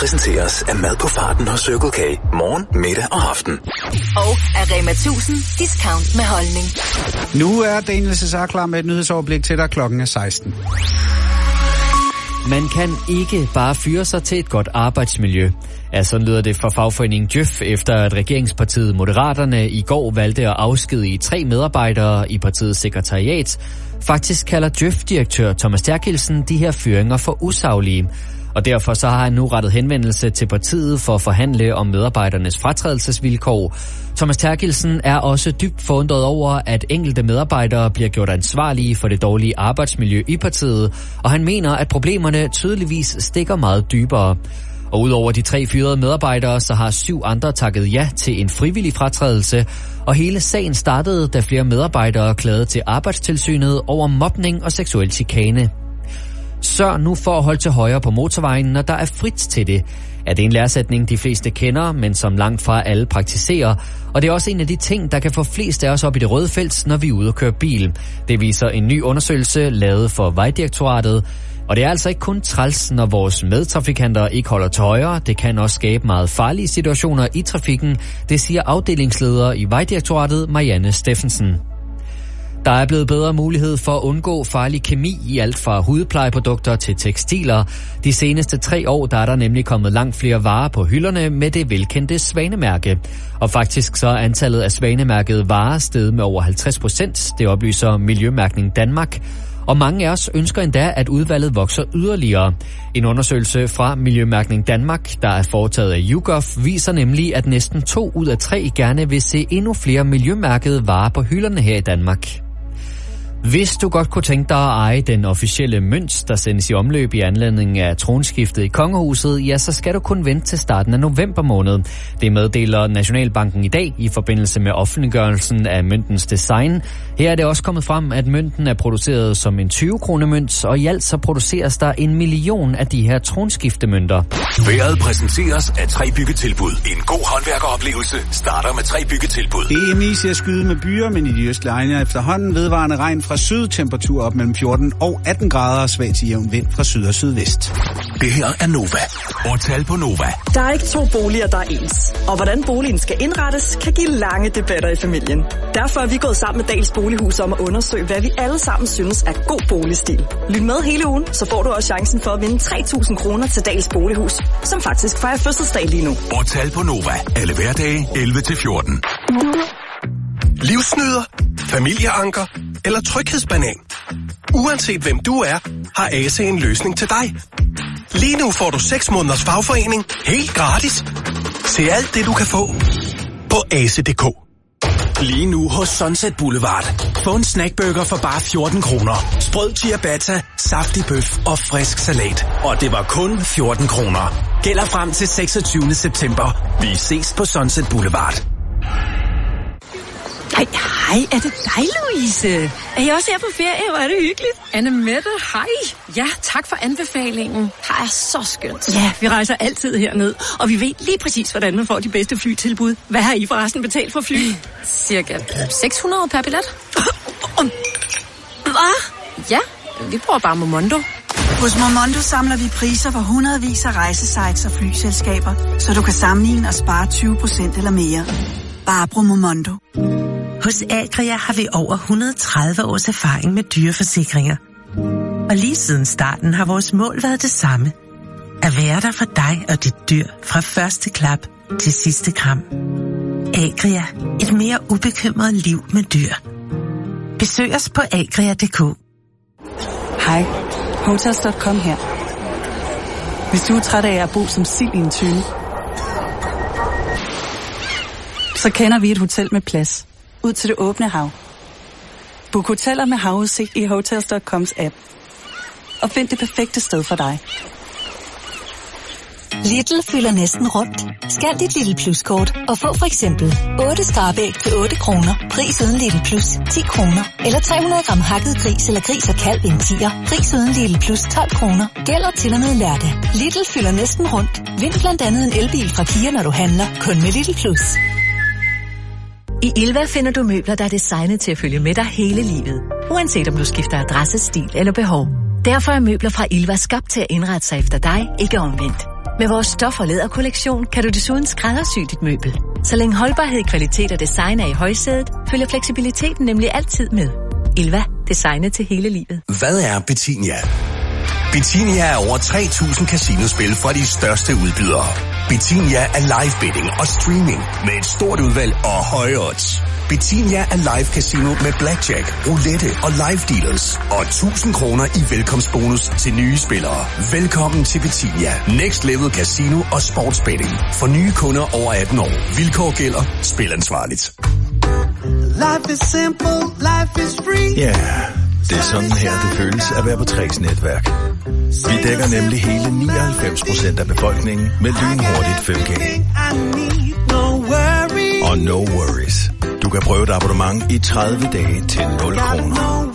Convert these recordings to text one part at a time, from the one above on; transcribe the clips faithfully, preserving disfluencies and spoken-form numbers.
præsenteres af mad på farten hos Circle K. Morgen, middag og aften. Og af Rema tusind discount med holdning. Nu er Daniel Cesar klar med et nyhedsoverblik til dig. Klokken er seksten. Man kan ikke bare fyre sig til et godt arbejdsmiljø. Ja, sådan lyder det fra fagforeningen Djøf, efter at regeringspartiet Moderaterne i går valgte at afskedige tre medarbejdere i partiets sekretariat. Faktisk kalder Djøf-direktør Thomas Terkelsen de her fyringer for usaglige. Og derfor så har han nu rettet henvendelse til partiet for at forhandle om medarbejdernes fratrædelsesvilkår. Thomas Terkelsen er også dybt forundret over, at enkelte medarbejdere bliver gjort ansvarlige for det dårlige arbejdsmiljø i partiet, og han mener, at problemerne tydeligvis stikker meget dybere. Og udover de tre fyrede medarbejdere, så har syv andre takket ja til en frivillig fratrædelse, og hele sagen startede, da flere medarbejdere klagede til Arbejdstilsynet over mobning og seksuel chikane. Sørg nu for at holde til højre på motorvejen, når der er frit til det. Er det en læresætning, de fleste kender, men som langt fra alle praktiserer. Og det er også en af de ting, der kan få flest af os op i det røde felt, når vi er ude og køre bil. Det viser en ny undersøgelse lavet for Vejdirektoratet. Og det er altså ikke kun træls, når vores medtrafikanter ikke holder til højre. Det kan også skabe meget farlige situationer i trafikken. Det siger afdelingsleder i Vejdirektoratet, Marianne Steffensen. Der er blevet bedre mulighed for at undgå farlig kemi i alt fra hudplejeprodukter til tekstiler. De seneste tre år der er der nemlig kommet langt flere varer på hylderne med det velkendte Svanemærke. Og faktisk så er antallet af Svanemærkede varer steget med over halvtreds procent. Det oplyser Miljømærkning Danmark. Og mange af os ønsker endda, at udvalget vokser yderligere. En undersøgelse fra Miljømærkning Danmark, der er foretaget af YouGov, viser nemlig, at næsten to ud af tre gerne vil se endnu flere miljømærkede varer på hylderne her i Danmark. Hvis du godt kunne tænke dig at eje den officielle mønt, der sendes i omløb i anledning af tronskiftet i kongehuset, ja, så skal du kun vente til starten af november måned. Det meddeler Nationalbanken i dag i forbindelse med offentliggørelsen af møntens design. Her er det også kommet frem, at mønten er produceret som en tyve kroner mønt, og i alt så produceres der en million af de her tronskiftemønter. Været præsenteres af tre byggetilbud. En god håndværkeroplevelse starter med tre byggetilbud. Det er emis til at skyde med byer, men i de østlige egne efterhånden vedvarende regn fra syd, temperatur op mellem fjorten og atten grader og svag til jævn vind fra syd og sydvest. Det her er Nova. Og tal på Nova. Der er ikke to boliger, der er ens. Og hvordan boligen skal indrettes, kan give lange debatter i familien. Derfor er vi gået sammen med Dahls Bolighus om at undersøge, hvad vi alle sammen synes er god boligstil. Lyt med hele ugen, så får du også chancen for at vinde tre tusind kroner til Dahls Bolighus, som faktisk fejrer fødselsdag lige nu. Og tal på Nova. Alle hverdage elleve til fjorten. Livsnyder, familieanker eller tryghedsbanan. Uanset hvem du er, har A C en løsning til dig. Lige nu får du seks måneders fagforening helt gratis. Se alt det, du kan få på A C punktum d k. Lige nu hos Sunset Boulevard. Få en snackburger for bare fjorten kroner. Sprød ciabatta, saftig bøf og frisk salat. Og det var kun fjorten kroner. Gælder frem til seksogtyvende september. Vi ses på Sunset Boulevard. Hej, hej, er det dig, Louise? Er I også her på ferie? Hvor er det hyggeligt. Annemette, hej. Ja, tak for anbefalingen. Her er så skønt. Ja, vi rejser altid herned, og vi ved lige præcis, hvordan man får de bedste flytilbud. Hvad har I forresten betalt for fly? Cirka seks hundrede per billet. Hvad? Ja, vi bruger bare Momondo. Hos Momondo samler vi priser for hundredvis af rejsesites og flyselskaber, så du kan sammenligne og spare tyve procent eller mere. Bare brug Momondo. Hos Agria har vi over et hundrede og tredive års erfaring med dyreforsikringer. Og lige siden starten har vores mål været det samme. At være der for dig og dit dyr fra første klap til sidste kram. Agria. Et mere ubekymret liv med dyr. Besøg os på agria punktum d k. Hej, Hotels punktum com her. Hvis du er træt af at bo som sild i en tønde, så kender vi et hotel med plads ud til det åbne hav. Book hoteller med havudsigt i Hotels punktum coms app. Og find det perfekte sted for dig. Lidl fylder næsten rundt. Scan dit Lidl Plus-kort og få for eksempel otte starbæg til otte kroner. Pris uden Lidl Plus ti kroner. Eller tre hundrede gram hakket gris eller gris og kalv i en tier. Pris uden Lidl Plus tolv kroner. Gælder til og med lørdag. Lidl fylder næsten rundt. Vind blandt andet en elbil fra Kia, når du handler. Kun med Lidl Plus. I Ilva finder du møbler, der er designet til at følge med dig hele livet. Uanset om du skifter adresse, stil eller behov. Derfor er møbler fra Ilva skabt til at indrette sig efter dig, ikke omvendt. Med vores stof- og læderkollektion kan du desuden skræddersy dit møbel. Så længe holdbarhed, kvalitet og design er i højsædet, følger fleksibiliteten nemlig altid med. Ilva. Designet til hele livet. Hvad er Betinia? Betinia er over tre tusind casinospil fra de største udbydere. Betinia er live betting og streaming med et stort udvalg og høje odds. Betinia er live casino med blackjack, roulette og live dealers. Og tusind kroner i velkomstbonus til nye spillere. Velkommen til Betinia. Next level casino og sportsbetting. For nye kunder over atten år. Vilkår gælder. Spil ansvarligt. Life is simple, life is free. Ja, yeah, det er sådan her, det føles at være på Trix netværk. Vi dækker nemlig hele nioghalvfems procent af befolkningen med lynhurtigt fem G. Og no worries. Du kan prøve et abonnement i tredive dage til nul kroner.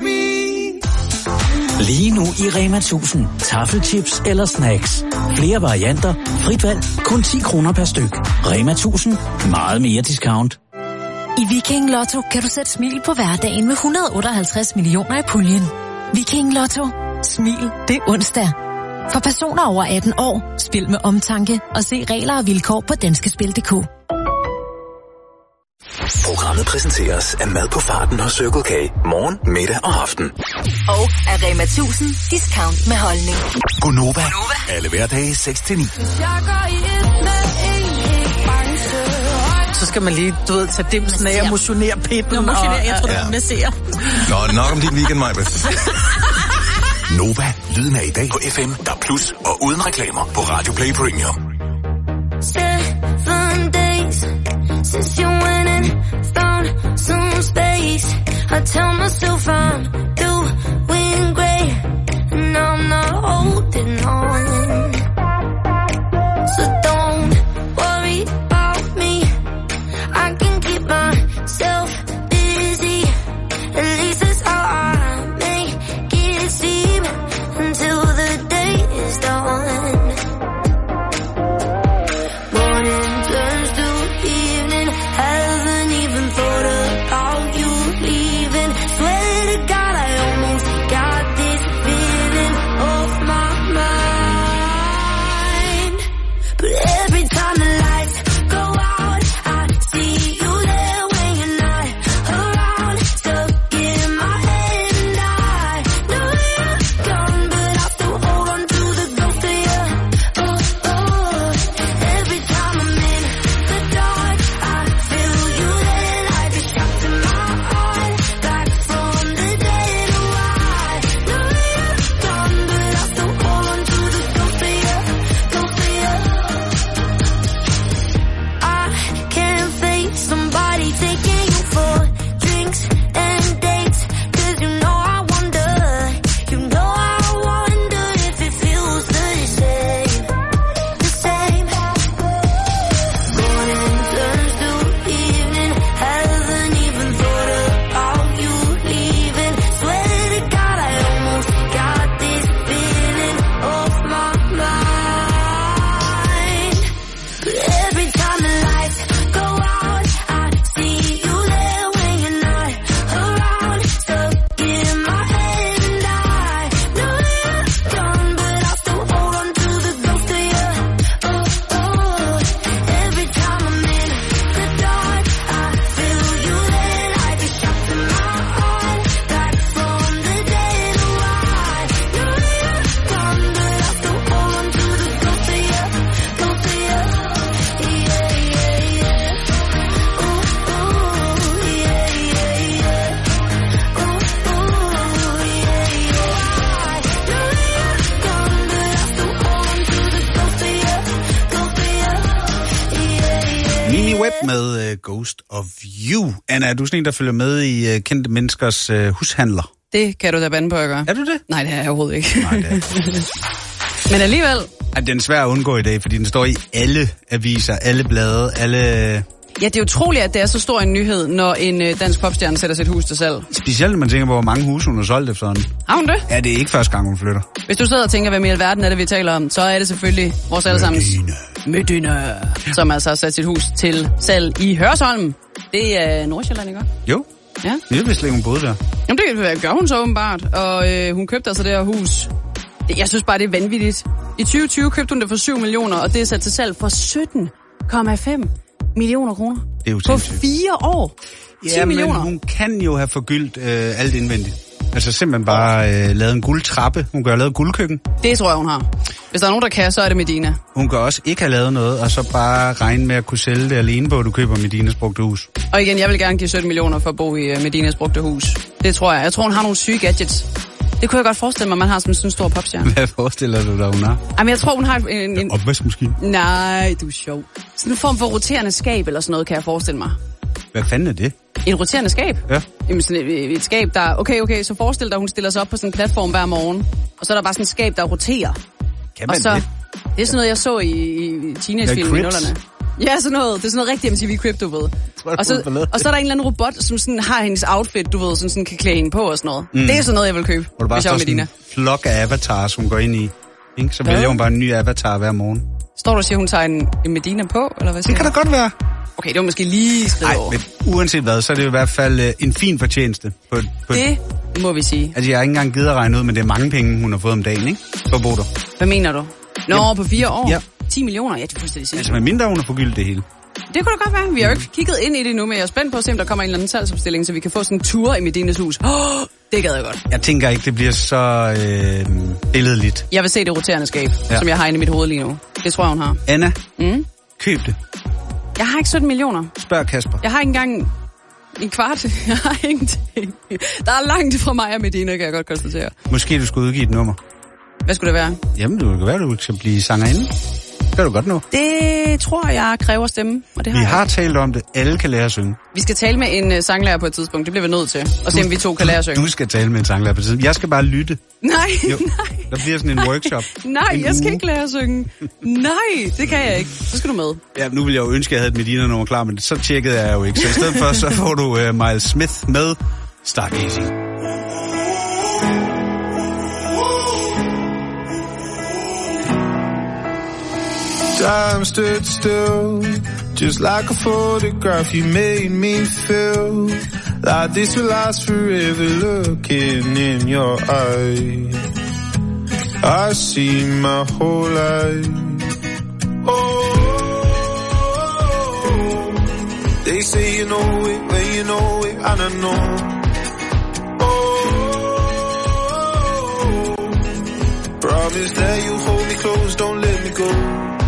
Lige nu i Rema tusind. Taffelchips eller snacks. Flere varianter. Frit valg. Kun ti kroner per styk. Rema tusind. Meget mere discount. I Viking Lotto kan du sætte smil på hverdagen med et hundrede og otteoghalvtreds millioner i puljen. Viking Lotto. Smil. Det er onsdag. For personer over atten år. Spil med omtanke og se regler og vilkår på danskespil punktum d k. Programmet præsenteres af mad på farten hos Circle K. Morgen, middag og aften. Og af Rema tusind. Discount med holdning. Gonova. Alle hverdage seks til ni. Så skal man lige, du ved, tage dimsen af og motionere pippen. Nå, motionere, jeg tror, ja. du masserer. Nå, nok om din weekend, Maja. Nova, lyden af i dag på F M, der plus og uden reklamer på Radio Play Premium. Seven days since you went and found some space. I tell myself I'm doing great, and I'm not holding on. So don't worry about me. I can keep myself busy. At least that's how I make it seem until the day is done. Morning turns to evening. Haven't even thought about you leaving. Swear to God I almost got this feeling off my mind. But every time the lights go out, I see you there when you're not around. Stuck in my head and I know you're gone, but I still hold on to the ghost of you. Oh, oh. Every time I'm in the dark, I feel you there like a shot to my heart. Back from the dead, oh I know you're gone, but I still hold on to the ghost of you, ghost of you. I can't face somebody taking you for drinks and dates, 'cause you know I wonder, you know I wonder if it feels the same, the same. Morning turns to evening, haven't even thought about you leaving. Swear to God I almost got this feeling off my mind. But every time the lights go out, I see you there when you're not around. Stuck in my head and I know you're gone, but I still hold on to the ghost of you. Oh, oh. Every time I'm in the dark, I feel you there like a shot to my heart. Back from the dead, oh I know you're gone, but I still hold on to the ghost of you, ghost of you. Yeah, yeah, yeah. Ooh, ooh, yeah, yeah, yeah. Ooh, ooh, yeah, yeah. I know you're gone, but I still hold on to the ghost of you, ghost of you. Yeah, yeah. Mimi Webb med uh, Ghost of You. Anna, er du sådan en, der følger med i uh, kendte menneskers uh, hushandler? Det kan du da bande på at gøre. Er du det? Nej, det er jeg overhovedet ikke. Nej, det er. Men alligevel. Ej, den er svær at undgå i dag, fordi den står i alle aviser, alle blade, alle... Ja, det er utroligt, at det er så stor en nyhed, når en øh, dansk popstjerne sætter sit hus til salg. Specielt, når man tænker på, hvor mange huse hun har solgt efterhånden. Har hun det? Ja, det er ikke første gang, hun flytter. Hvis du sidder og tænker, hvad mere i alverden er det, vi taler om, så er det selvfølgelig vores allesammens Medina, som altså har sat sit hus til salg i Hørsholm. Det er Nordsjælland, ikke? Jo. Ja. Jeg vidste ikke, hun boede der. Jamen, det gør hun så åbenbart, og øh, hun købte altså det her hus. Jeg synes bare, det er vanvittigt. I tyve tyve købte hun det for syv millioner, og det er sat til salg for sytten komma fem millioner kroner. Det er jo på sindssygt. fire år. ti Ja, men millioner. hun kan jo have forgyldt øh, alt indvendigt. Altså simpelthen bare øh, lavet en guldtrappe. Hun kan have lavet guldkøkken. Det tror jeg, hun har. Hvis der er nogen, der kan, så er det Medina. Hun kan også ikke have lavet noget, og så bare regne med at kunne sælge det alene på, at du køber Medinas brugte hus. Og igen, jeg vil gerne give sytten millioner for at bo i uh, Medinas brugte hus. Det tror jeg. Jeg tror, hun har nogle syge gadgets. Det kunne jeg godt forestille mig, man har som sådan en stor popstjerne. Hvad forestiller du dig, hun har? Jamen, jeg tror, hun har en... en... Opvaskemaskine. Nej, du er sjov. Sådan en form for roterende skab eller sådan noget, kan jeg forestille mig. Hvad fanden er det? Et roterende skab? Ja. Jamen sådan et, et skab, der... Okay, okay, så forestil dig, at hun stiller sig op på sådan en platform hver morgen. Og så er der bare sådan et skab, der roterer. Kan man og så, det? Det er sådan noget, jeg så i, i teenagefilm i nullerne. Ja, sådan noget. Det er sådan noget rigtig M T V Crib, du ved. Og så, og så er der en eller anden robot, som sådan har hendes outfit, du ved, som sådan kan klæde hende på og sådan noget. Mm. Det er sådan noget, jeg vil købe, hvor du bare hvis jeg var Medina. en flok af avatars, hun går ind i. Ikke? Så vælger hun bare en ny avatar hver morgen. Står du og siger, hun tager en, en Medina på, eller hvad siger Det kan da godt være. Okay, det var måske lige skrevet over. Nej, men uanset hvad, så er det i hvert fald uh, en fin fortjeneste. På, på, det må vi sige. Altså, jeg har ikke engang givet at regne ud, men det er mange penge, hun har fået om dagen, ikke? Hvor bor du? Hvad mener du? Nå, Jamen, på fire år? Ja. ti millioner? Ja, det er fuldstændig sindssygt. Altså, med mindre hun har forgyldt det hele. Det kunne da godt være. Vi har jo ikke kigget ind i det nu, men jeg er spændt på at se, om der kommer en eller anden salgsopstilling, så vi kan få sådan en tur i Medinas hus. Oh, det gad jeg godt. Jeg tænker ikke, det bliver så øh, billedligt. Jeg vil se det roterende skab, ja. som jeg har inde i mit hoved lige nu. Det tror jeg, hun har. Anna, mm? køb det. Jeg har ikke sytten millioner. Spørg Kasper. Jeg har ikke engang en kvart. Jeg har ingenting. Der er langt fra mig og Medina, kan jeg godt konstatere. Måske du skulle udgive et nummer. Hvad skulle det være? Jamen, det kan være, du skal blive sangerinde. Det kan du godt nå. Det tror jeg kræver stemme, og det har Vi jeg. har talt om det. Alle kan lære at synge. Vi skal tale med en uh, sanglærer på et tidspunkt. Det bliver vi nødt til. Og se, om vi to kan lære at synge. Du skal tale med en sanglærer på et tidspunkt. Jeg skal bare lytte. Nej, jo, nej. Der bliver sådan en workshop. Nej, en jeg skal uge. ikke lære at synge. Nej, det kan jeg ikke. Så skal du med. Ja, nu ville jeg jo ønske, at jeg havde et Medina-nummer klar, men så tjekkede jeg jo ikke. Så i stedet for, så får du uh, Miles Smith med Stargazing. Time stood still, just like a photograph. You made me feel like this will last forever. Looking in your eyes, I see my whole life. Oh, they say you know it when you know it, and I know. Oh, promise that you'll hold me close, don't let me go.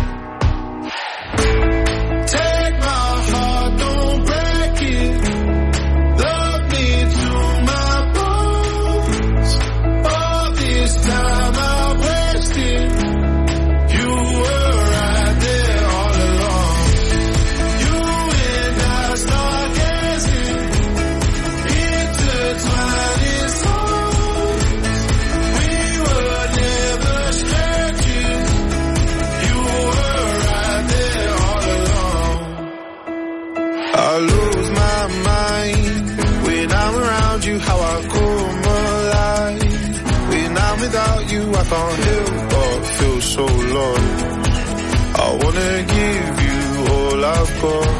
I lose my mind when I'm around you, how I come alive. When I'm without you, I can't help but feel so lost. I wanna give you all I've got.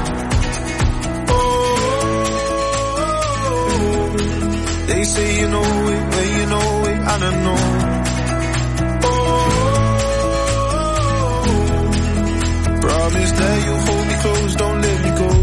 Oh, they say you know it when you know it, and I know. Oh, promise that you'll hold me close, don't let me go.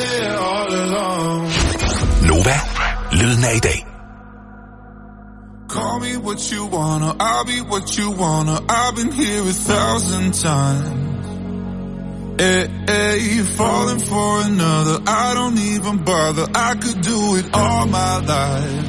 Nova, lyden af i dag. Call me what you wanna, I'll be what you wanna. I've been here a thousand times. Hey, hey, falling for another, I don't even bother. I could do it all my life.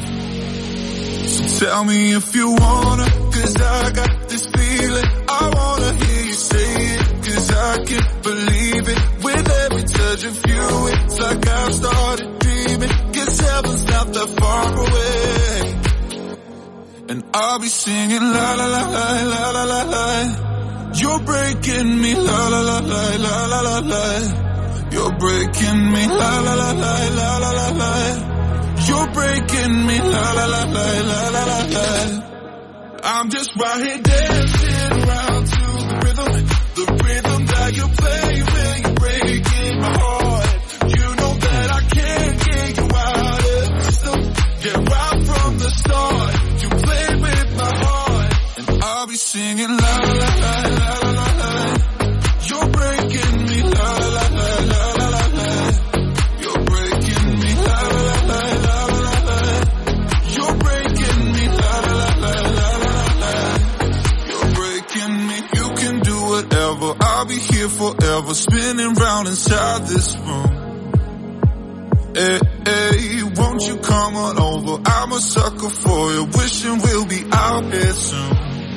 So tell me if you wanna, cause I got this feeling. I wanna hear you say it, cause I can't believe it. With every touch of you, it's like I've started dreaming. Guess heaven's not that far away. And I'll be singing la la la la la la la la. You're breaking me, la la la la la la la la. You're breaking me, la la la la la la la la. You're breaking me, la la la la la la la la. I'm just right here dancing around to the rhythm, the rhythm that you play when you're breaking my heart. You know that I can't get you out of the system. Yeah, right from the start, you play with my heart, and I'll be singing la la la la la la la. You're breaking me, la la la la la la la. You're breaking me, la la la la la la la. You're breaking me, la la la la la la la. You're breaking me. You can do whatever. I'll be here forever, spinning round inside this room. Hey, hey, won't you come on over? I'm a sucker for you, wishing we'll be out here soon.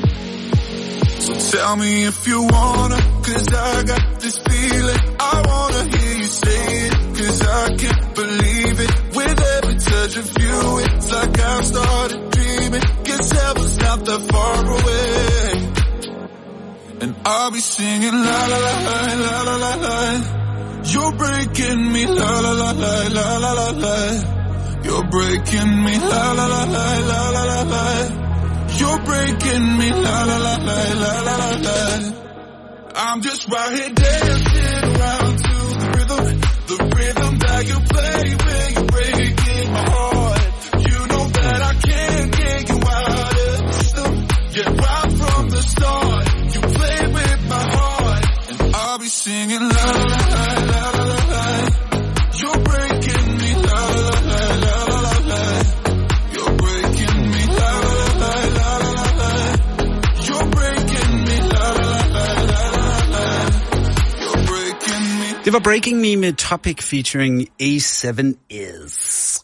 So tell me if you wanna, cause I got this feeling. I wanna hear you say it, cause I can't believe it. With every touch of you, it's like I've started dreaming. Guess heaven's not that far away. And I'll be singing la la la la la la la la. You're breaking me, la la la la la la la la. You're breaking me, la la la la la la la la. You're breaking me, la la la la la la la la. I'm just right here dancing around to the rhythm, the rhythm that you play when you're breaking my heart. You know that I can't get you out of the system. Yeah, right from the start, you play with my heart, and I'll be singing la la la la la la la. You're breaking me, la la la la la la la. You're breaking me, la la la la la la la. You're breaking me, la la la la la la. You're breaking me. Det var Breaking Me med Topic featuring A syv is.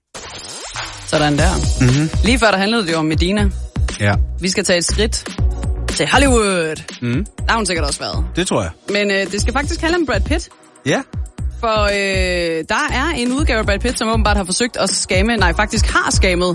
Sådan der. Mm-hmm. Lige før der handlede det jo om Medina. Ja. Vi skal tage et skridt til Hollywood. Mm. Der har hun sikkert også været. Det tror jeg. Men øh, det skal faktisk handle om Brad Pitt. Ja. For øh, der er en udgave af Brad Pitt, som åbenbart har forsøgt at skamme, nej faktisk har skammet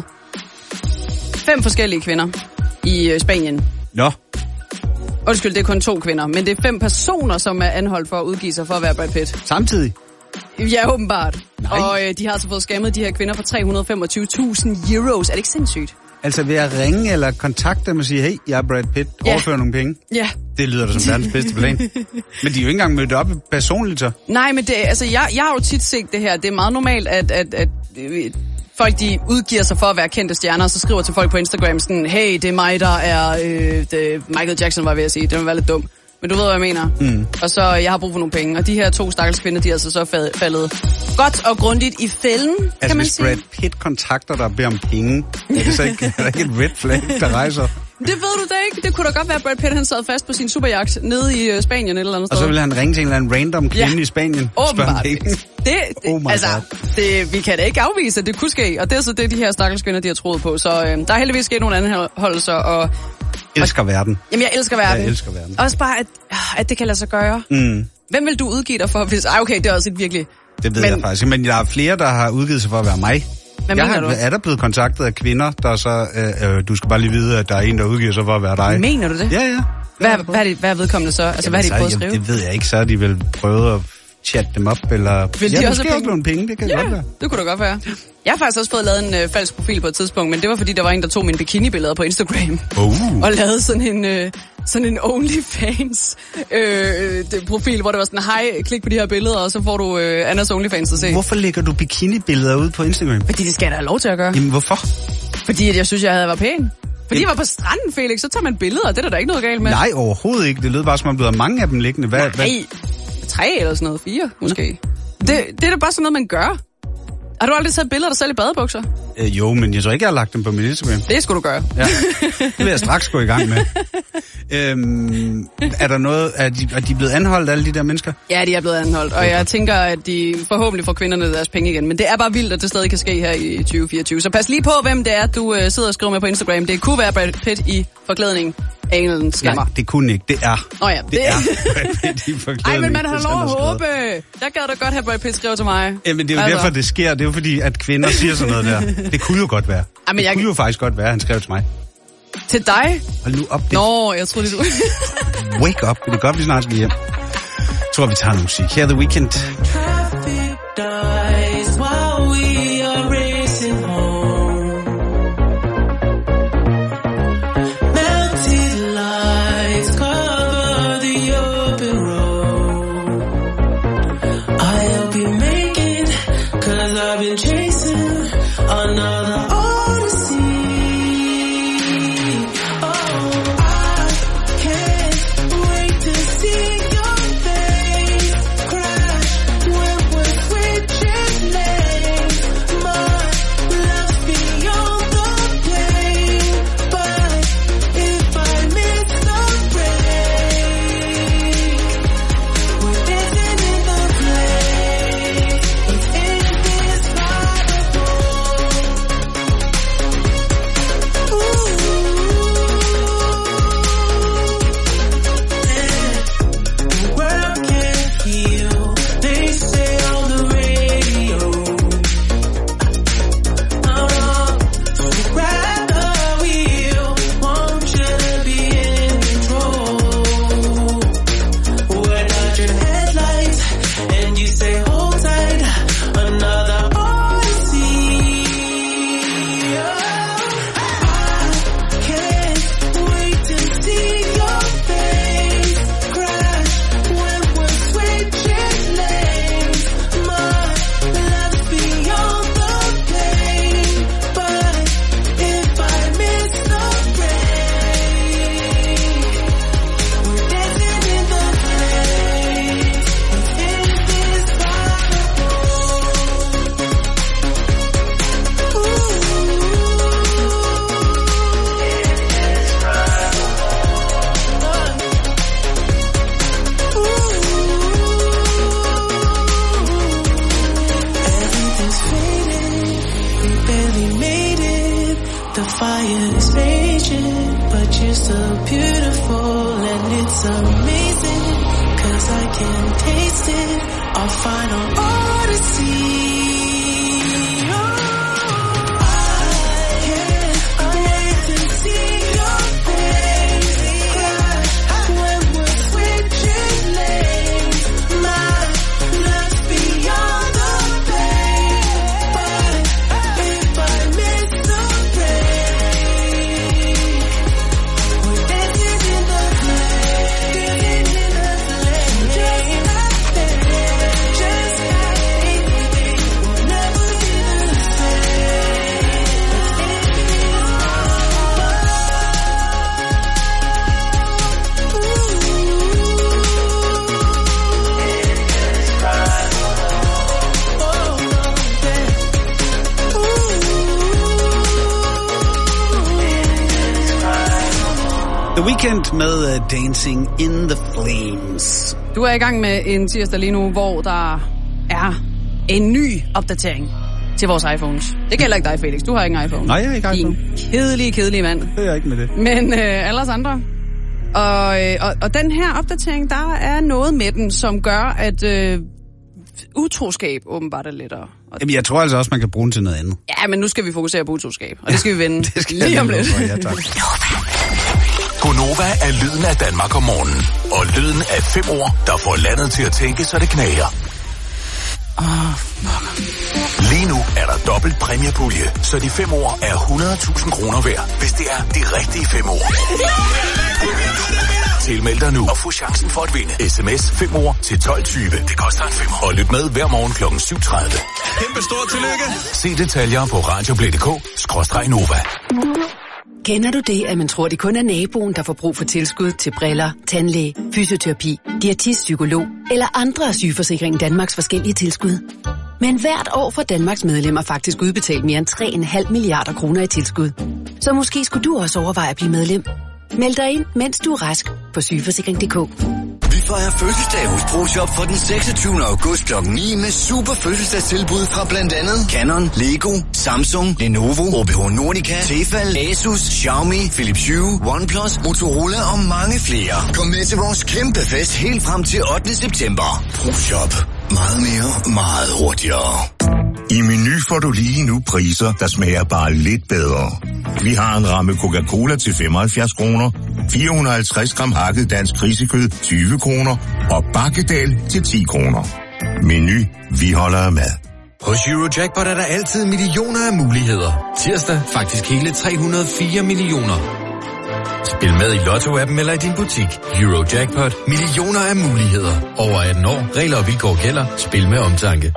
fem forskellige kvinder i øh, Spanien. Nå. Undskyld, det er kun to kvinder, men det er fem personer, som er anholdt for at udgive sig for at være Brad Pitt. Samtidig? Ja, åbenbart. Nej. Og øh, de har altså fået skammet de her kvinder for tre hundrede og femogtyve tusind euros. Er det ikke sindssygt? Altså ved at ringe eller kontakte dem og sige, hey, jeg er Brad Pitt, Ja. overfør nogle penge. Ja. Det lyder da som verdens bedste plan. Men de er jo ikke engang mødt op personligt så. Nej, men det, altså, jeg, jeg har jo tit set det her. Det er meget normalt, at, at, at øh, folk de udgiver sig for at være kendte stjerner, og så skriver til folk på Instagram sådan, hey, det er mig, der er øh, det, Michael Jackson, var jeg ved at sige. Det var lidt dum. Men du ved, hvad jeg mener. Mm. Og så, jeg har brug for nogle penge. Og de her to stakkels kvinder, de er altså så faldet godt og grundigt i fælden, altså, kan man hvis sige. Brad Pitt kontakter dig og beder om penge, er det så ikke, er der ikke et red flag, der rejser? Det ved du da ikke. Det kunne da godt være, at Brad Pitt han sad fast på sin superjagt nede i uh, Spanien et eller andet sted. Og så ville han ringe til en eller anden random kvinde ja. i Spanien. Åbenbart. Det, det, oh altså, det, vi kan da ikke afvise, at det kunne ske. Og det er så det, de her stakkels kvinder, de har troet på. Så øh, der er heldigvis sket nogle anholdelser. Og elsker verden. Jamen, jeg elsker verden. Jeg elsker verden. Også bare, at, at det kan lade sig gøre. Mm. Hvem vil du udgive dig for? Hvis, ej, okay, det er også et virkelig... Det ved men, jeg faktisk. Men der er flere, der har udgivet sig for at være mig. Hvad jeg mener har, du? Er der blevet kontaktet af kvinder, der så... Øh, øh, du skal bare lige vide, at der er en, der udgiver sig for at være dig. Mener du det? Ja, ja. Hvad, hvad, hvad, er, det, hvad er vedkommende så? Altså, jamen, hvad har de prøvet at skrive? Jamen, det ved jeg ikke. Så har de vel prøvet at chatte dem op, eller... Vil de ja, også måske også nogle penge, det kan ja, godt være. det kunne da godt være. Jeg har faktisk også fået lavet en øh, falsk profil på et tidspunkt, men det var fordi, der var en, der tog mine bikini-billeder på Instagram. Uh. Og lavede sådan en, øh, sådan en OnlyFans øh, profil, hvor det var sådan, hej, klik på de her billeder, og så får du øh, Annas OnlyFans at se. Hvorfor lægger du bikini-billeder ud på Instagram? Fordi det skal jeg da have lov til at gøre. Jamen, hvorfor? Fordi at jeg synes, jeg havde været pæn. Fordi jeg var på stranden, Felix, så tager man billeder, det er der da ikke noget galt med. Nej, overhovedet ikke. Det lød bare, som om du havde mange af dem liggende. Hvad, Nej, hvad? Tre eller sådan noget, fire måske. Det, det er da bare sådan noget, man gør. Har du aldrig taget billeder af dig selv i badebukser? Øh, jo, men jeg tror ikke, jeg har lagt dem på min Instagram. Det skulle du gøre. Ja, det vil jeg straks gå i gang med. øhm, er der noget, er de, er de blevet anholdt, alle de der mennesker? Ja, de er blevet anholdt, og jeg tænker, at de forhåbentlig får kvinderne deres penge igen. Men det er bare vildt, at det stadig kan ske her i tyve fireogtyve. Så pas lige på, hvem det er, du øh, sidder og skriver med på Instagram. Det kunne være Brad Pitt i forklædning. Englen skammer. Nej, det kunne ikke. Det er. Nå ja, det, det er Brad Pitt i forklædning. Ej, men man har lov at håbe. Jeg gad da godt have Brad Pitt skrive til mig. Jamen, det er jo altså. derfor, det sker. Det er jo fordi, at kvinder siger sådan noget der. Det kunne jo godt være. Ej, men det jeg... kunne jo faktisk godt være, at han skrev til mig. Til dig? Hold nu op. Det... Nå, jeg troede, det du... Wake up. Det er godt, vi snart skal hjem. Jeg tror, vi tager noget musik. Her er The Weeknd. Weekend med uh, Dancing in the Flames. Du er i gang med en tirsdag lige nu, hvor der er en ny opdatering til vores iPhones. Det gælder ikke dig, Felix. Du har ikke en iPhone. Nej, jeg har ikke iPhone. Din kedelige, kedelige mand. Det er ikke med det. Men øh, alle os andre. Og, øh, og, og den her opdatering, der er noget med den, som gør, at øh, utroskab åbenbart er lettere. Jamen, jeg tror altså også, man kan bruge den til noget andet. Ja, men nu skal vi fokusere på utroskab, og det skal vi vende det skal lige om lidt. Ja, tak. Gonova er lyden af Danmark om morgenen. Og lyden af fem ord, der får landet til at tænke, så det knager. Åh, oh, fuck. Lige nu er der dobbelt præmiepulje, så de fem ord er hundrede tusind kroner værd, hvis det er de rigtige fem ord. Tilmeld dig nu og få chancen for at vinde. S M S fem ord til tolv tyve. Det koster en femmer. Og lyt med hver morgen klokken syv tredive. Kæmpe stort tillykke. Se detaljer på radioplay punktum d k skråstreg nova. Kender du det, at man tror, det kun er naboen, der får brug for tilskud til briller, tandlæge, fysioterapi, diætist, psykolog eller andre af Sygeforsikringen Danmarks forskellige tilskud? Men hvert år får Danmarks medlemmer faktisk udbetalt mere end tre komma fem milliarder kroner i tilskud. Så måske skulle du også overveje at blive medlem. Meld dig ind, mens du er rask på sygeforsikring punktum d k. Vi fejrer fødselsdag hos ProShop for den seksogtyvende august klokken ni med super fødselsdagstilbud fra blandt andet Canon, Lego, Samsung, Lenovo, O B H Nordica, Tefal, Asus, Xiaomi, Philips Hue, OnePlus, Motorola og mange flere. Kom med til vores kæmpe fest helt frem til ottende september. ProShop. Meget mere, meget hurtigere. I Meny får du lige nu priser, der smager bare lidt bedre. Vi har en ramme Coca-Cola til femoghalvfjerds kroner, fire hundrede og halvtreds gram hakket dansk grisekød tyve kroner og bakkedal til ti kroner. Meny, vi holder af mad. Hos Eurojackpot er der altid millioner af muligheder. Tirsdag faktisk hele tre hundrede og fire millioner. Spil med i Lotto-appen eller i din butik. Eurojackpot. Millioner af muligheder. Over atten år. Regler og vilkår gælder. Spil med omtanke.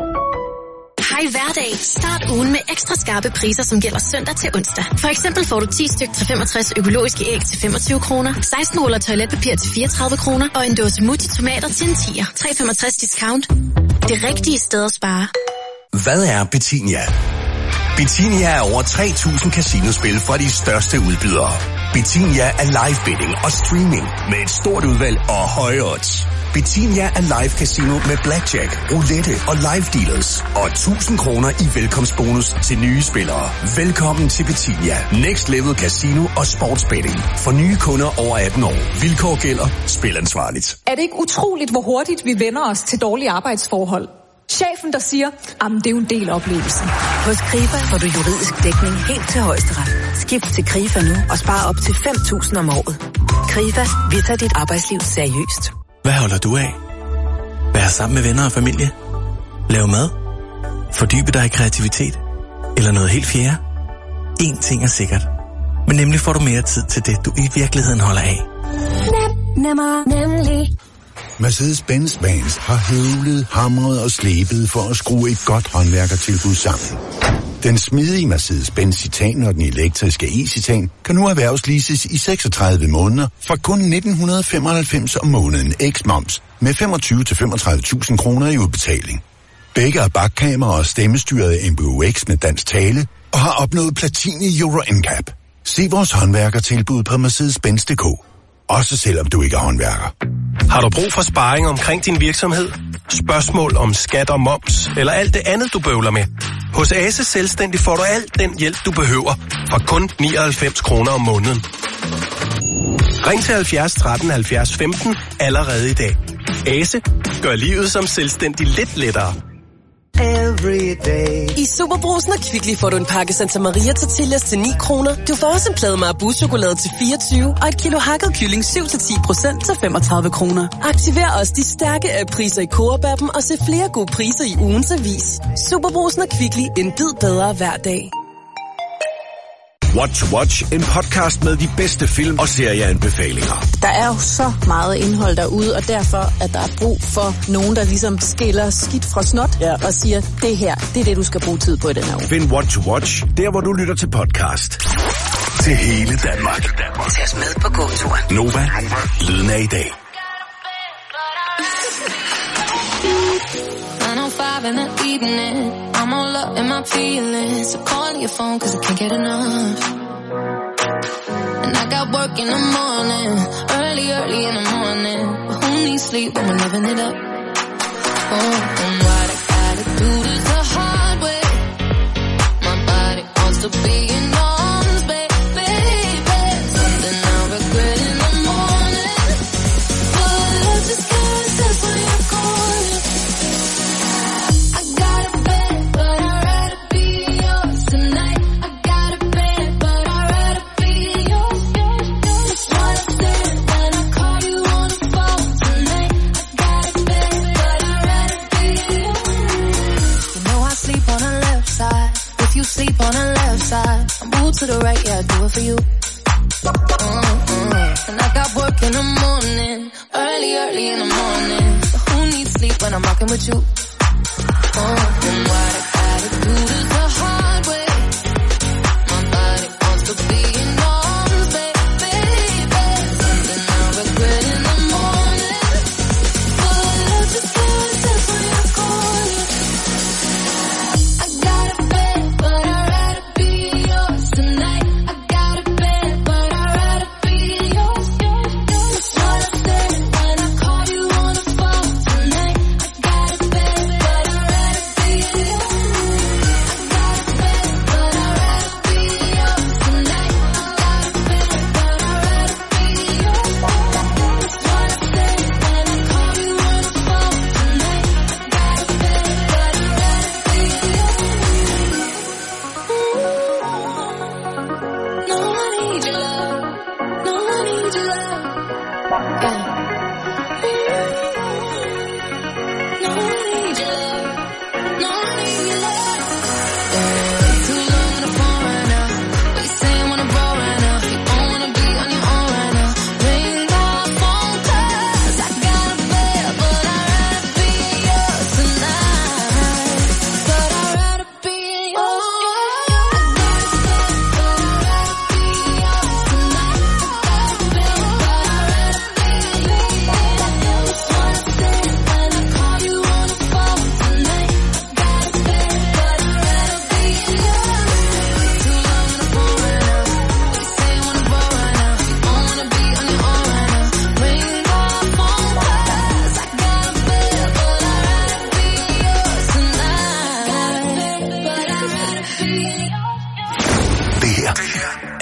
Hej hverdag. Start ugen med ekstra skarpe priser, som gælder søndag til onsdag. For eksempel får du ti styk tre femogtres økologiske æg til femogtyve kroner, seksten ruller toiletpapir til fireogtredive kroner og en dåse Mutti tomater til en tier. tre femogtres discount. Det rigtige sted at spare. Hvad er Betinia? Betinia er over tre tusind casinospil fra de største udbydere. Betinia er live betting og streaming med et stort udvalg og høje odds. Betinia er live casino med blackjack, roulette og live dealers. Og tusind kroner i velkomstbonus til nye spillere. Velkommen til Betinia. Next Level Casino og Sportsbetting. For nye kunder over atten år. Vilkår gælder. Spil ansvarligt. Er det ikke utroligt, hvor hurtigt vi vender os til dårlige arbejdsforhold? Chefen, der siger, at det er jo en del af oplevelsen. Hos Krifa får du juridisk dækning helt til højesteret. Skift til Krifa nu og spar op til fem tusind om året. Krifa, vi tager dit arbejdsliv seriøst. Hvad holder du af? Være sammen med venner og familie? Lave mad? Fordybe dig i kreativitet? Eller noget helt fjerde? En ting er sikkert. Men nemlig får du mere tid til det, du i virkeligheden holder af. Nem, nemmer, nemlig. Mercedes-Benz Vans har høvlet, hamret og slebet for at skrue et godt håndværkertilbud sammen. Den smidige Mercedes-Benz Citan og den elektriske e-Citan kan nu erhvervsleases i seksogtredive måneder for kun nitten femoghalvfems om måneden eks-moms med femogtyve til femogtredive tusind kroner i udbetaling. Begge har bakkamera og stemmestyret M B U X med dansk tale og har opnået platin i Euro N C A P. Se vores håndværkertilbud på mercedes benz punktum d k. Også selvom du ikke er håndværker. Har du brug for sparring omkring din virksomhed? Spørgsmål om skat og moms, eller alt det andet, du bøvler med? Hos Ase Selvstændig får du alt den hjælp, du behøver, for kun nioghalvfems kroner om måneden. Ring til halvfjerds tretten halvfjerds femten allerede i dag. Ase gør livet som selvstændig lidt lettere. I Superbrugsen og Kvickly får du en pakke Santa Maria tortillas til ni kroner. Du får også en plade Marabou-chokolade til fireogtyve og et kilo hakket kylling syv til ti procent til femogtredive kroner. Aktiver også de stærke app-priser i Coop-appen og se flere gode priser i ugens avis. Superbrugsen og Kvickly, en bid bedre hver dag. Watch Watch, en podcast med de bedste film- og serieanbefalinger. Der er jo så meget indhold derude, og derfor at der er brug for nogen, der ligesom skiller skidt fra snot, ja, og siger, det her, det er det, du skal bruge tid på i den her uge. Find Watch Watch, der hvor du lytter til podcast. Til hele Danmark. Tag os med på gåturen. Nova, lyden af i dag. nine oh five in the evening, I'm all up in my feelings. So call your phone cause I can't get enough. And I got work in the morning, early, early in the morning. But who needs sleep when we're living it up? Oh, and what I gotta do this the hard way. My body wants to be in arms, baby. Something I'll regret in the morning. But love just cause that's what you're calling. Sleep on the left side, I move to the right, yeah, I do it for you. Mm-hmm. And I got work in the morning, early, early in the morning. But who needs sleep when I'm rocking with you? Oh, and what I gotta do this the hard way. My body wants to be in arms, baby. Something I'll regret in the morning. But love just goes, that's what you're calling.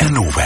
Gonova.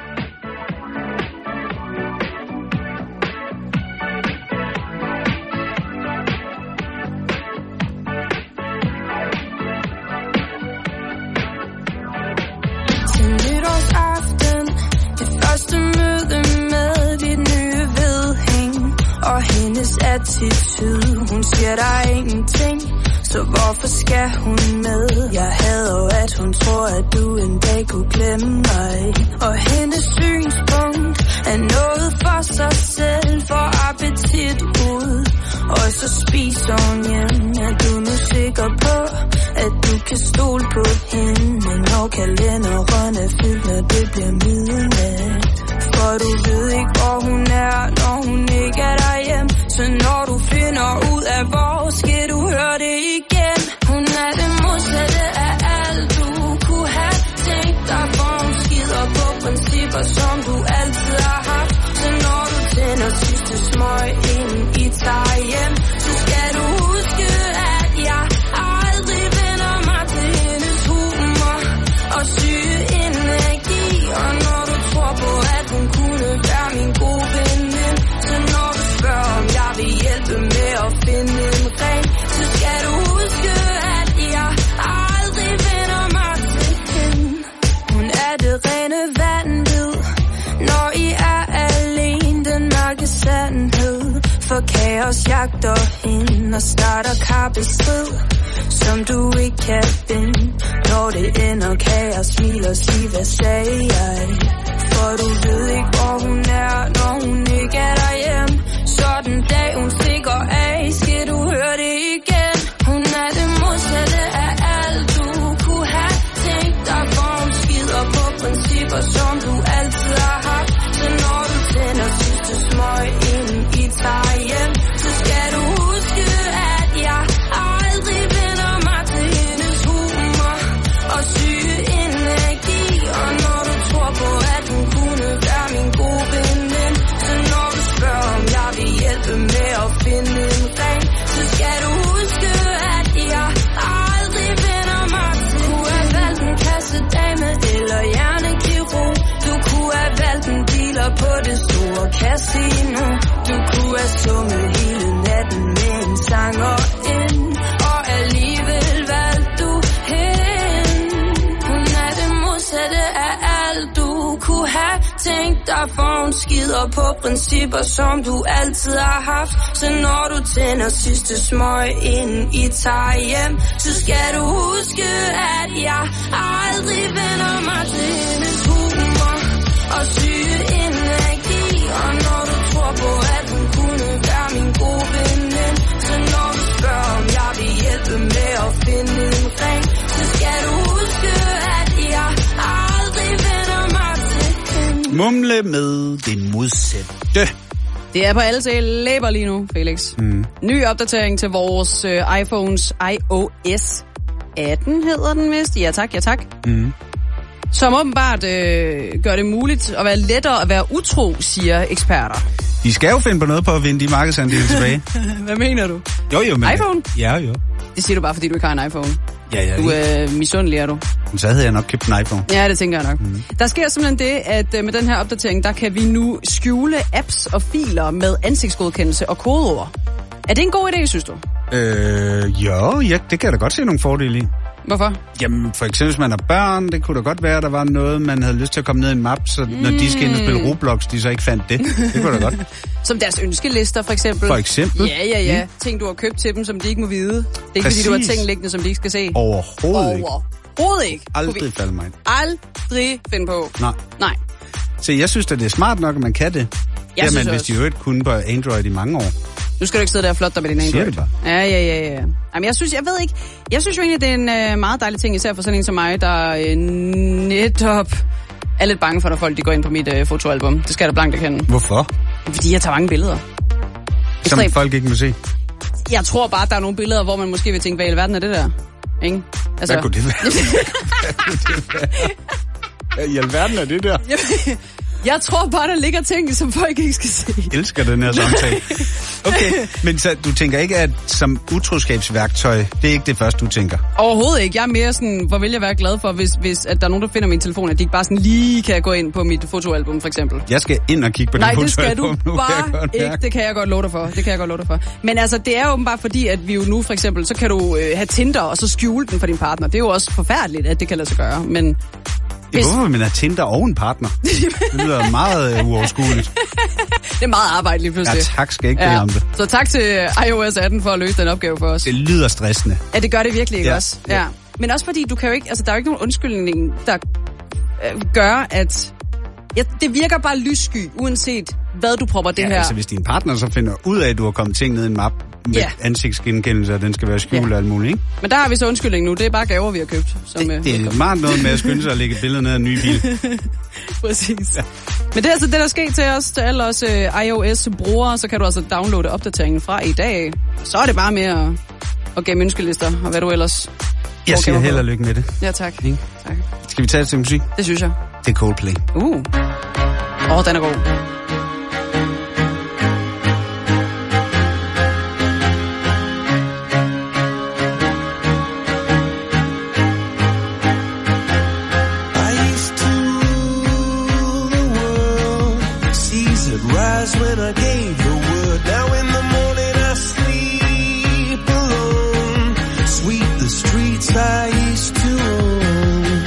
Attitude. Hun siger, der er ingenting, så hvorfor skal hun med? Jeg hader jo, at hun tror, at du en dag kunne glemme mig. Og hendes synspunkt er noget for sig selv, for appetit ud. Og så spiser hun hjem. Er du nu sikker på, at du kan stole på hende? Når kalenderen er fyldt, når det bliver midnat. For du ved ikke, hvor hun er, når hun ikke er derhjemme. Så når du finder ud af, hvor skal du høre det igen. Hun er det modsatte af alt, du kunne have tænkt dig. For hun skider på principper, som du altid har haft. Så når du tænder sidste smøg, inden I tager hjem, så skal du huske, at jeg aldrig vender mig til hendes humor og syge energi. Og når du tror på, at hun kunne være min gode veninde, så når du spørger, om jeg vil hjælpe med at finde en ring, så skal du huske, at jeg aldrig vender mig til hende. Hun er det rene vanvid, når I er alene, den mørke sandhed. For kaos jagter hende og starter kappestrid, som du ikke kan finde. Når det ender, kan jeg smile og sige, hvad sagde jeg? For du ved ikke, hvor hun er, når hun ikke er derhjemme. Så den dag hun stikker af, skal du høre det igen. Hun er det modsatte af alt, du kunne have tænkt dig. For hun skider på principper, som du altid har haft. Så når du tænder sidste smøg, inden I tager hjem, så skal du huske, at jeg aldrig vender mig til hendes humor og syge energi. Og når du tror på, at hun kunne være min gode veninde, så når du spørger, om jeg vil hjælpe med at finde en ring, så skal du huske, at jeg aldrig vender mig til. Du kunne have valgt en kassedame eller hjernekirurg. Du kunne have valgt en dealer på det store casino. Du kunne have sunget hele natten med en sanger ind, og alligevel valgte du hende. Hun er det modsatte af alt, du kunne have tænkt dig. For hun skider på principper, som du altid har haft. Så når du tænder sidste smøg, inden I tager hjem, så skal du huske, at jeg aldrig vender mig til hendes humor og syge energi. Og når du tror på, at hun kunne være min gode veninde, så når du spørger, om jeg vil hjælpe med at finde en ring, så skal du huske, at jeg aldrig vender mig til hende. Mumle med det modsatte. Det er på alles læber lige nu, Felix. Mm. Ny opdatering til vores øh, iPhones i O S atten hedder den vist. Ja tak, ja tak. Mm. Som åbenbart øh, gør det muligt at være lettere at være utro, siger eksperter. De skal jo finde på noget på at vinde de markedsandele tilbage. Hvad mener du? Jo, jo, men... iPhone? Ja, jo. Det siger du bare, fordi du ikke har en iPhone. Ja, ja. Du er øh, misundelig, er du? Så havde jeg nok købt en iPhone. Ja, det tænker jeg nok. Mm. Der sker simpelthen det, at øh, med den her opdatering, der kan vi nu skjule apps og filer med ansigtsgodkendelse og kodeord. Er det en god idé, synes du? Øh, jo, ja, det kan jeg da godt se nogle fordele i. Hvorfor? Jamen, for eksempel, hvis man har børn, det kunne da godt være, at der var noget, man havde lyst til at komme ned i en map, så mm. når de skal ind og spille Roblox, de så ikke fandt det. Det kunne da godt. Som deres ønskelister, for eksempel. For eksempel? Ja, ja, ja. Mm. Ting, du har købt til dem, som de ikke må vide. Det er ikke, Præcis. fordi du har ting liggende, som de ikke skal se. Overhovedet ikke. Overhovedet ikke. Aldrig falde mig. Aldrig finde på. Nej. Nej. Så jeg synes, at det er smart nok, at man kan det. Jeg Jamen, synes hvis også. de jo ikke kunne på Android i mange år. Nu skal du ikke sidde der og flotte dig med din Android. Siger det bare. Ja, ja, ja, ja. Jamen, jeg synes, jeg ved ikke. Jeg synes jo egentlig, det er en øh, meget dejlig ting, især for sådan en som mig, der øh, netop er lidt bange for, når folk de går ind på mit øh, fotoalbum. Det skal jeg da blankt erkende. Hvorfor? Fordi jeg tager mange billeder. Som Ekstremt. folk ikke må se. Jeg tror bare, at der er nogle billeder, hvor man måske vil tænke, hvad i alverden er det der? Ikke? Altså... Hvad kunne det være? Hvad kunne det være? I alverden er det der? Jeg tror bare, der ligger ting, som folk ikke skal se. Jeg elsker den her samtale. Okay, men så du tænker ikke, at som utroskabsværktøj, det er ikke det første, du tænker? Overhovedet ikke. Jeg er mere sådan, hvor vil jeg være glad for, hvis, hvis at der er nogen, der finder min telefon, at de ikke bare sådan lige kan gå ind på mit fotoalbum, for eksempel. Jeg skal ind og kigge på dit Nej, fotoalbum. det skal du bare ikke. Det kan jeg godt love dig for. Det kan jeg godt love dig for. Men altså, det er åbenbart fordi, at vi jo nu for eksempel, så kan du øh, have Tinder, og så skjule den for din partner. Det er jo også forfærdeligt, at det kan lade sig gøre. Men hvis... Hvorfor vil man have Tinder og en partner? Det lyder meget uh, uoverskueligt. Det er meget arbejde lige pludselig. Ja, tak skal ikke ja. det om det. Så tak til i O S atten for at løse den opgave for os. Det lyder stressende. Ja, det gør det virkelig ikke ja. også. Ja. ja. Men også fordi, du kan jo ikke, altså der er jo ikke nogen undskyldning, der øh, gør, at ja, det virker bare lyssky, uanset hvad du propper det ja, her. altså hvis din partner så finder ud af, at du har kommet ting ned i en map med ja. ansigtsgenkendelse, og den skal være skjult ja. og alt muligt, ikke? Men der har vi så undskyldning nu. Det er bare gaver, vi har købt. Som, det, det er meget noget med at skynde sig at lægge billeder ned af en ny bil. Præcis. Ja. Men det er altså det, der sker til os, til alle os uh, iOS-brugere, så kan du altså downloade opdateringen fra i dag. Så er det bare med at, at gemme ønskelister, og hvad du ellers... Jeg siger held og lykke med det. Ja, tak. Okay. tak. Skal vi tage det til musik? Det synes jeg. Det er Coldplay. Uh. Åh, oh, den er god. When I gave the word, now in the morning I sleep alone. Sweep the streets I used to own.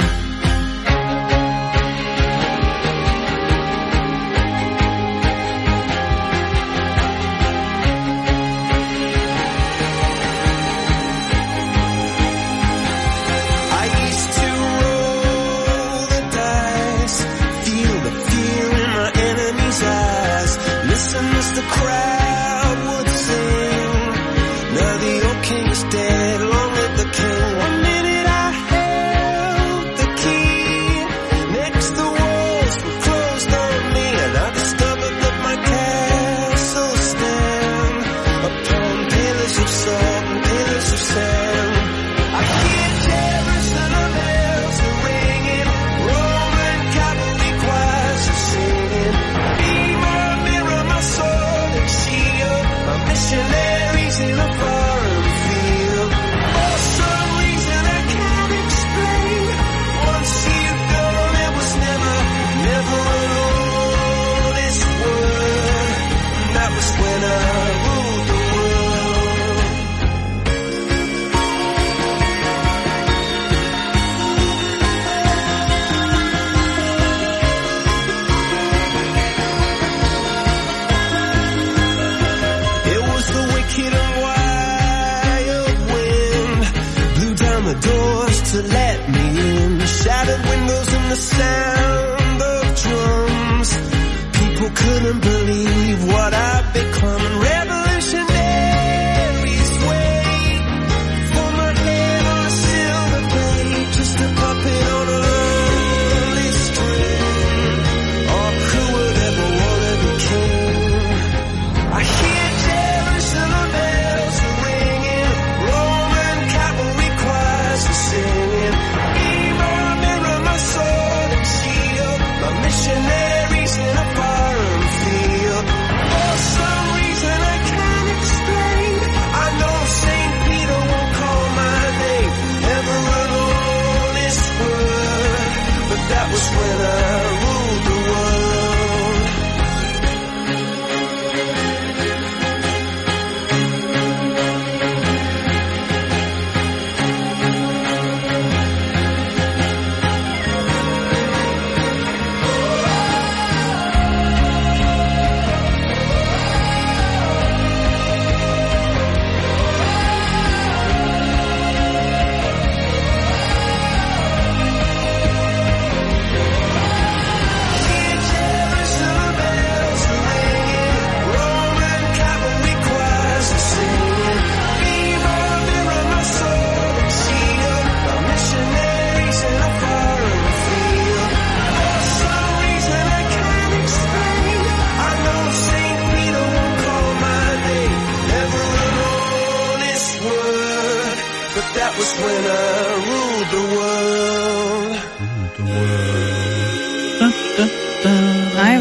I used to roll the dice, feel the fear in my enemy's eyes. Listen as the crowd would sing. Now the old king's dead, long live the king. One minute I held the key. Next the walls were closed on me, and I discovered that my castle stand upon pillars of salt and pillars of sand. I hear Jerusalem bells are ringing, Roman cavalry choirs are singing. Be my mirror, my sword and shield, my missionaries in a foreign field. For some reason I can't explain, once you've gone it was never, never an honest word. That was when I ruled the world. It was the wicked and wild wind, blew down the doors to let me in. Shattered windows and the sound of drums. People couldn't believe what I'd become. Revolutionaries wait for my head on a silver plate, just a puppet on a lonely string. Oh, who would ever want to be king? I hear Jerusalem bells are ringing, Roman cavalry choirs are singing. Be my mirror, my sword and shield, my missionaries in a foreign field. For some reason I can't explain, I know Saint Peter won't call my name, never an honest word, but that was when I ruled the world. Jerusalem bells are ringing, Roman cavalry choirs are singing. Be my mirror, my sword and shield, my missionaries in a foreign field. For some reason I can't explain, I know Saint Peter won't call my name, never an honest word, but that was when I ruled the world. Nej,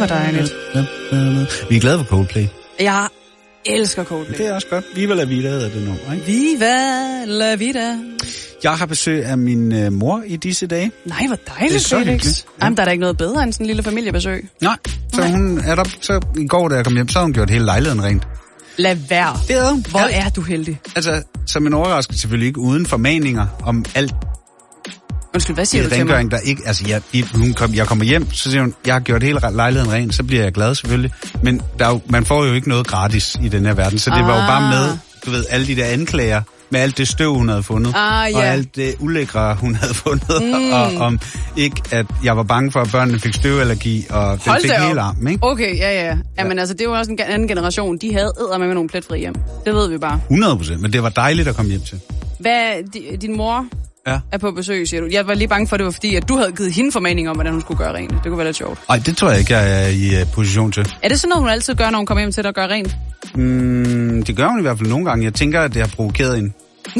hvor dejligt. Vi er glade for Coldplay. Jeg elsker Coldplay. Det er også godt. Viva la vida hedder det nummer, ikke? Viva la vida. Jeg har besøg af min øh, mor i disse dage. Nej, hvor dejligt, det er så Felix. Ja. Jamen, der er da ikke noget bedre end sådan en lille familiebesøg. Nej, så Nej. hun er der, så i går, da jeg kom hjem, så har hun gjort hele lejligheden rent. Lad være. Det er hun. Hvor ja. er du heldig. Altså, som en overraskelse selvfølgelig ikke uden formaninger om alt. Undskyld, hvad siger det du til mig? Der ikke, altså, jeg, hun kom, jeg kommer hjem, så siger hun, jeg har gjort hele lejligheden ren, så bliver jeg glad selvfølgelig. Men der er jo, man får jo ikke noget gratis i den her verden, så det ah. var jo bare med, du ved, alle de der anklager, med alt det støv, hun havde fundet, ah, ja. og alt det ulækre, hun havde fundet, mm. og om ikke, at jeg var bange for, at børnene fik støvallergi, og den Hold fik hele armen, ikke? Okay, ja, ja. Jamen ja. altså, det var også en anden generation. De havde eddermame med nogle pletfri hjem. Det ved vi bare. hundrede procent, men det var dejligt at komme hjem til. Hvad, din mor ja. er på besøg, siger du? Jeg var lige bange for, at det var fordi, at du havde givet hende formaning om, hvordan hun skulle gøre rent. Det kunne være lidt sjovt. Nej, det tror jeg ikke, jeg er i uh, position til. Er det sådan noget, hun altid gør, når hun kommer hjem til at gøre rent? Mm, det gør hun i hvert fald nogle gange. Jeg tænker, at det har provokeret hende.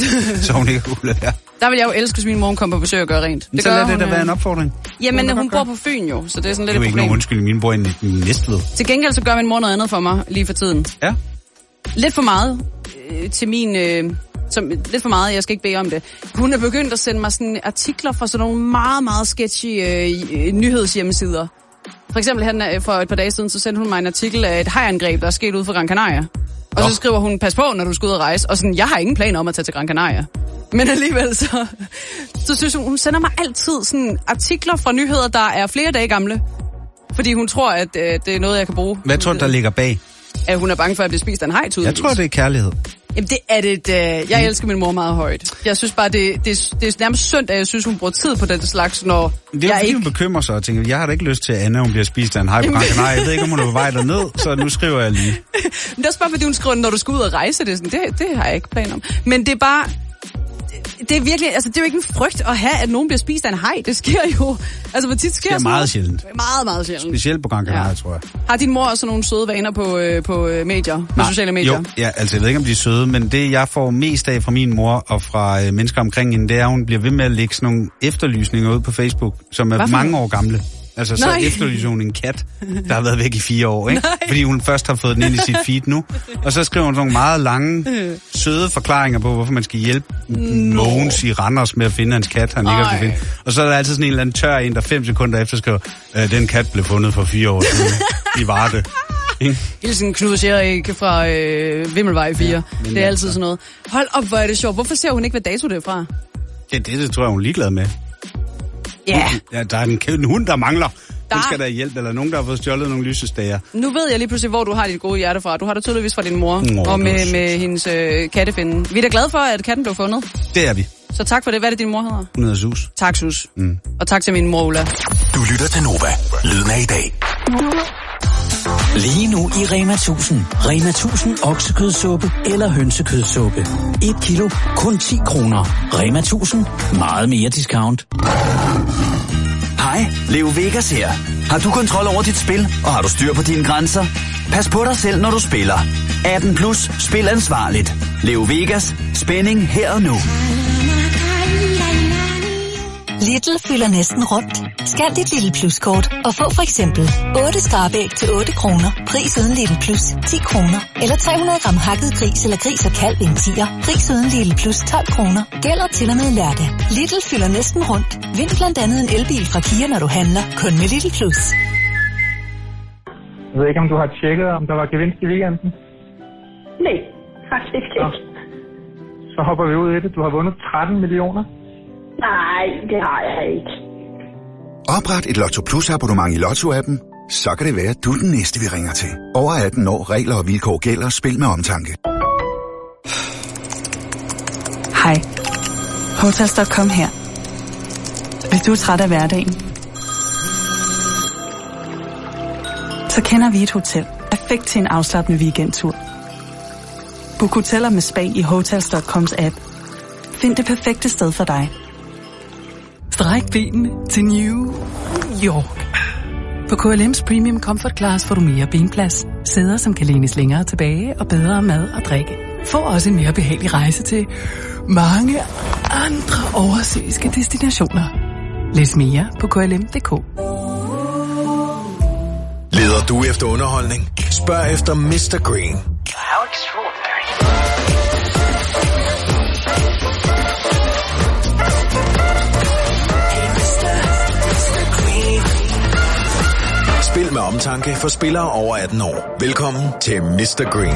Så hun ikke kunne lade være. Der vil jeg jo elske, hvis min mor kommer på besøg og gør rent. Det så lad det da være en opfordring. Jamen, hun, hun bor på Fyn jo, så det er sådan lidt et problem. Det er jo ikke nogen undskyld, min bor i Næstved. Til gengæld så gør min mor noget andet for mig lige for tiden. Ja. Lidt for meget øh, til min... Øh, som, lidt for meget, jeg skal ikke bede om det. Hun er begyndt at sende mig sådan artikler fra sådan nogle meget, meget sketchy øh, nyhedshjemmesider. For eksempel her for et par dage siden, så sendte hun mig en artikel af et hajangreb, der er sket ude for Gran Canaria. Og oh. så skriver hun, pas på, når du skal ud og rejse. Og sådan, jeg har ingen planer om at tage til Gran Canaria. Men alligevel så, så synes hun, hun sender mig altid sådan artikler fra nyheder, der er flere dage gamle. Fordi hun tror, at øh, det er noget, jeg kan bruge. Hvad tror du, der ligger bag? At hun er bange for, at blive spist af en haj, tydeligvis. Jeg tror, det er kærlighed. Jamen, det er det. Øh, jeg elsker min mor meget højt. Jeg synes bare, det, det, det er nærmest synd, at jeg synes, hun bruger tid på den slags, når det er jeg fordi, ikke... hun bekymrer sig og tænker, jeg har da ikke lyst til, at Anna hun bliver spist af en haj på Gran Canaria. Jeg ved ikke, om hun er på vej derned, så nu skriver jeg lige. Men det er også bare, fordi hun skriver, når du skal ud og rejse, det, sådan, det, det har jeg ikke planer om. Men det er bare... Det er virkelig, altså det er jo ikke en frygt at have, at nogen bliver spist af en haj. Det sker jo. Altså hvor tit sker det? Det er meget sjældent. Meget, meget sjældent. Specielt på Gran Canaria, ja. tror jeg. Har din mor også nogle søde vaner på, øh, på medier, på Nej, sociale medier? Jo, ja, altså jeg ved ikke, om de er søde, men det jeg får mest af fra min mor og fra øh, mennesker omkring hende, det er, at hun bliver ved med at lægge sådan nogle efterlysninger ud på Facebook, som er mange år gamle. Altså så efterlyser hun en kat, der har været væk i fire år, ikke? Nej. Fordi hun først har fået den ind i sit feed nu. Og så skriver hun sådan nogle meget lange, søde forklaringer på, hvorfor man skal hjælpe no. Mogens i Randers med at finde hans kat, han ikke har finde. Og så er der altid sådan en eller anden tør en, der fem sekunder efter skriver, øh, den kat blev fundet for fire år siden i Varde. Hilsen Knud Scherik fra øh, Vimmelvej fire. Ja, det er altid sådan noget. Hold op, hvor er det sjovt. Hvorfor ser hun ikke, hvad dato det er fra? Ja, det, det tror jeg, hun er ligeglad med. Ja. Yeah. Ja, der er en, en hund, der mangler. Der... Den skal der hjælpe, eller nogen, der har fået stjålet nogle lysestager. Nu ved jeg lige pludselig, hvor du har dit gode hjerte fra. Du har det tydeligvis fra din mor, Nå, og med, med hendes øh, kattefinde. Vi er da glade for, at katten blev fundet. Det er vi. Så tak for det. Hvad er det, din mor hedder? Hun hedder Sus. Tak, Sus. Mm. Og tak til min mor, Ulla. Du lytter til Nova. Lyden af i dag. Lige nu i Rema tusind. Rema tusind oksekødssuppe eller hønsekødssuppe. Et kilo, kun ti kroner. Rema tusind. Meget mere discount. Hej, Leo Vegas her. Har du kontrol over dit spil, og har du styr på dine grænser? Pas på dig selv, når du spiller. atten plus, spil ansvarligt. Leo Vegas, spænding her og nu. Lidl fylder næsten rundt. Skal dit Lidl Plus-kort og få for eksempel otte skrabæg til otte kroner. Pris uden Lidl Plus ti kroner. Eller tre hundrede gram hakket gris eller gris og kalv i en tier. Pris uden Lidl Plus tolv kroner. Gælder til og med lørdag. Lidl fylder næsten rundt. Vind blandt andet en elbil fra Kia, når du handler. Kun med Lidl Plus. Jeg ved ikke, om du har tjekket, om der var gevinst i weekenden? Nej, faktisk ikke. Nå. Så hopper vi ud i det. Du har vundet tretten millioner. Nej, det har jeg ikke. Opret et Lotto Plus abonnement i Lotto-appen. Så kan det være, at du er den næste, vi ringer til. Over atten år, regler og vilkår gælder. Spil med omtanke. Hej. Hotels punktum com her. Hvis du er træt af hverdagen, så kender vi et hotel. Perfekt til en afslappende weekendtur. Book hoteller med spa i Hotels punktum coms app. Find det perfekte sted for dig. Stræk benene til New York. På K L M's Premium Comfort Class får du mere benplads, sæder som kan lænes længere tilbage og bedre mad og drikke. Få også en mere behagelig rejse til mange andre oversøiske destinationer. Læs mere på K L M punktum d k. Leder Leder du efter underholdning? Spørg efter mister Green. How extraordinary. Spil med omtanke for spillere over atten år. Velkommen til mister Green.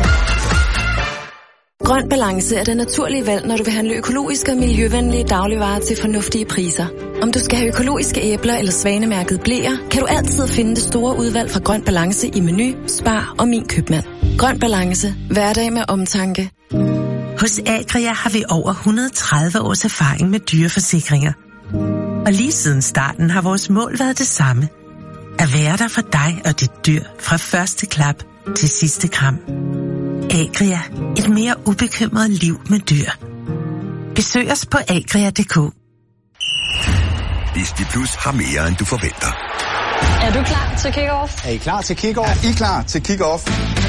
Grøn Balance er det naturlige valg, når du vil handle økologiske og miljøvenlige dagligvarer til fornuftige priser. Om du skal have økologiske æbler eller svanemærket bleer, kan du altid finde det store udvalg fra Grøn Balance i Meny, Spar og Min Købmand. Grøn Balance. Hverdag med omtanke. Hos Agria har vi over et hundrede og tredive års erfaring med dyreforsikringer. Og lige siden starten har vores mål været det samme. At være der for dig og dit dyr fra første klap til sidste kram. Agria. Et mere ubekymret liv med dyr. Besøg os på agria punktum d k. Disney Plus har mere, end du forventer. Er du klar til kick-off? Er I klar til kick-off? Er I klar til kick-off?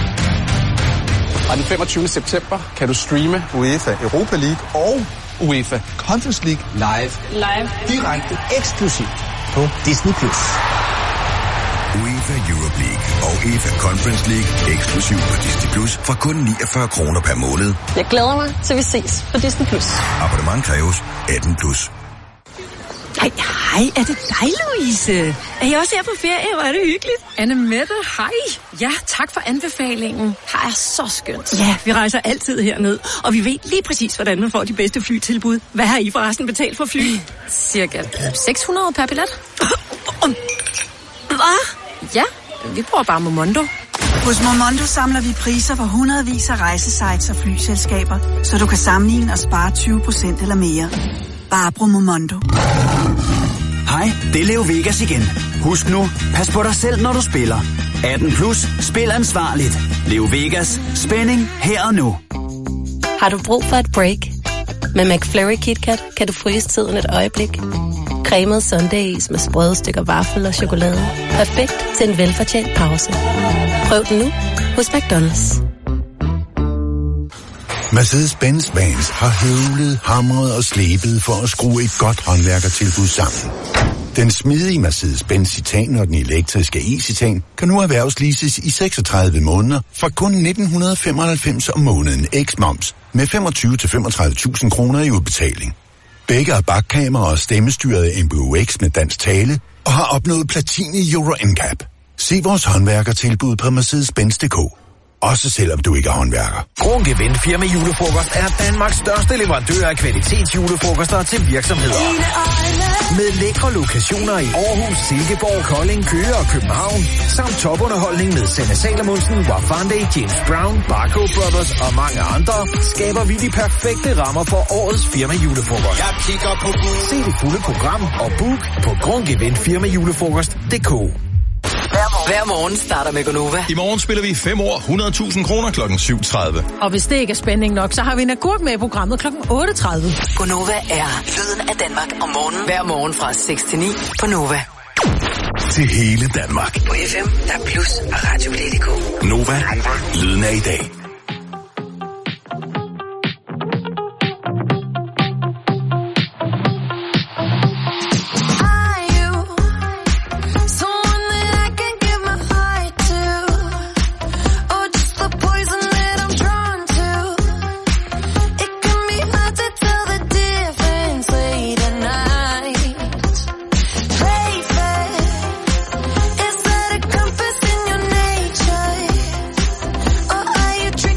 Og den femogtyvende september kan du streame UEFA Europa League og UEFA Conference League live. Live. Direkte eksklusivt på Disney Plus. UEFA Europa League og UEFA Conference League eksklusivt på Disney Plus for kun niogfyrre kroner per måned. Jeg glæder mig til vi ses på Disney Plus. Abonnement kræves atten plus. Hej, hej, er det dig, Louise? Er I også her på ferie? Hvor er det hyggeligt. Anne Mette, hej. Ja, tak for anbefalingen. Her er så skønt. Ja, vi rejser altid herned, og vi ved lige præcis, hvordan man får de bedste flytilbud. Hvad har I forresten betalt for fly? Cirka seks hundrede per billet. Hvad? Ja, vi bruger bare Momondo. Hos Momondo samler vi priser for hundredvis af rejsesites og flyselskaber, så du kan sammenligne og spare tyve procent eller mere. Bare brug Momondo. Hej, det er Leo Vegas igen. Husk nu, pas på dig selv, når du spiller. atten plus, spil ansvarligt. Leo Vegas, spænding her og nu. Har du brug for et break? Med McFlurry KitKat kan du fryse tiden et øjeblik. Cremet sundaes med sprøde stykker vaffel og chokolade. Perfekt til en velfortjent pause. Prøv den nu hos McDonald's. Mercedes-Benz Vans har høvlet, hamret og slebet for at skrue et godt håndværkertilbud sammen. Den smidige Mercedes-Benz Citan og den elektriske e-Citan kan nu erhvervsleases i seksogtredive måneder fra kun nitten femoghalvfems om måneden eks-moms med femogtyve til femogtredive tusind kroner i udbetaling. Begge er bakkamera og stemmestyret M B U X med dansk tale og har opnået platin i Euro N C A P. Se vores håndværkertilbud på Mercedes Benz punktum d k. Også selvom du ikke er håndværker. Krongevind Firma Julefrokost er Danmarks største leverandør af kvalitetsjulefrokoster til virksomheder. Med lækre lokationer i Aarhus, Silkeborg, Kolding, Køge og København, samt topunderholdning med Sanne Salomonsen, Wafande, James Brown, Barco Brothers og mange andre, skaber vi de perfekte rammer for årets Firma Julefrokost. Jeg kigger på Se det fulde program og book på krongevind firma julefrokost punktum d k. Hver morgen starter med Gonova. I morgen spiller vi fem år, hundrede tusind kroner klokken syv tredive. Og hvis det ikke er spænding nok, så har vi en agurk med i programmet klokken otte tredive. Gonova er lyden af Danmark om morgenen. Hver morgen fra seks til ni på Nova. Til hele Danmark. På F M, der er plus og Radio punktum d k. Nova, lyden af i dag. Is that a compass in your nature? Or are you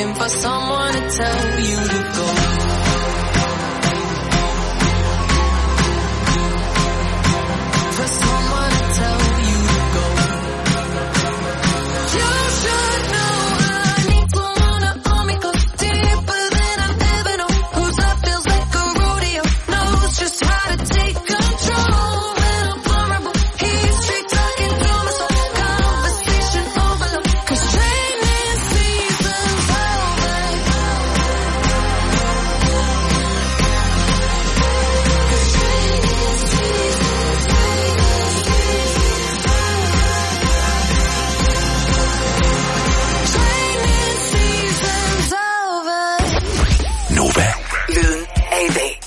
waiting for someone to tell you to go. For someone to tell you to go. You should know I need someone to hold me close, deeper than I've ever known. Whose love feels like a rodeo, knows just how to take control. When I'm vulnerable, he's straight talking through my soul. Conversation overload, 'cause training season's over. Training season's over. Nova. Lyden af i dag.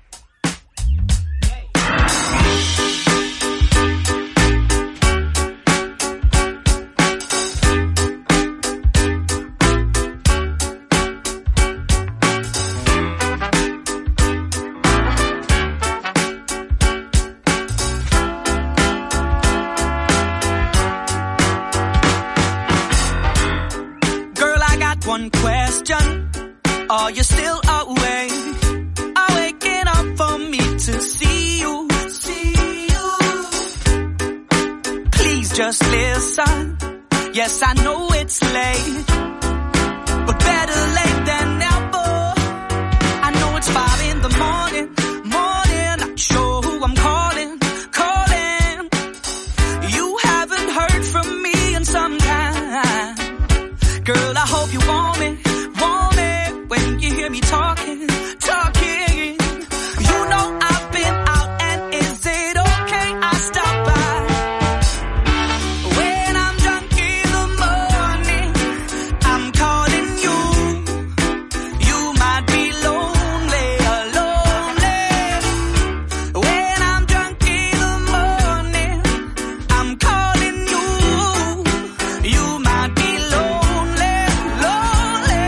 Girl, I got one question. Are you still awake? Are waking up for me to see you? See you. Please just listen. Yes, I know it's late, but better late than never. I know it's five in the morning, morning. Not sure who I'm calling, calling. You haven't heard from me in some time. Girl, I hope you want me, want me when you hear me talking, talking. You know I've been out, and is it okay I stop by? When I'm drunk in the morning, I'm calling you. You might be lonely, lonely. When I'm drunk in the morning, I'm calling you. You might be lonely, lonely.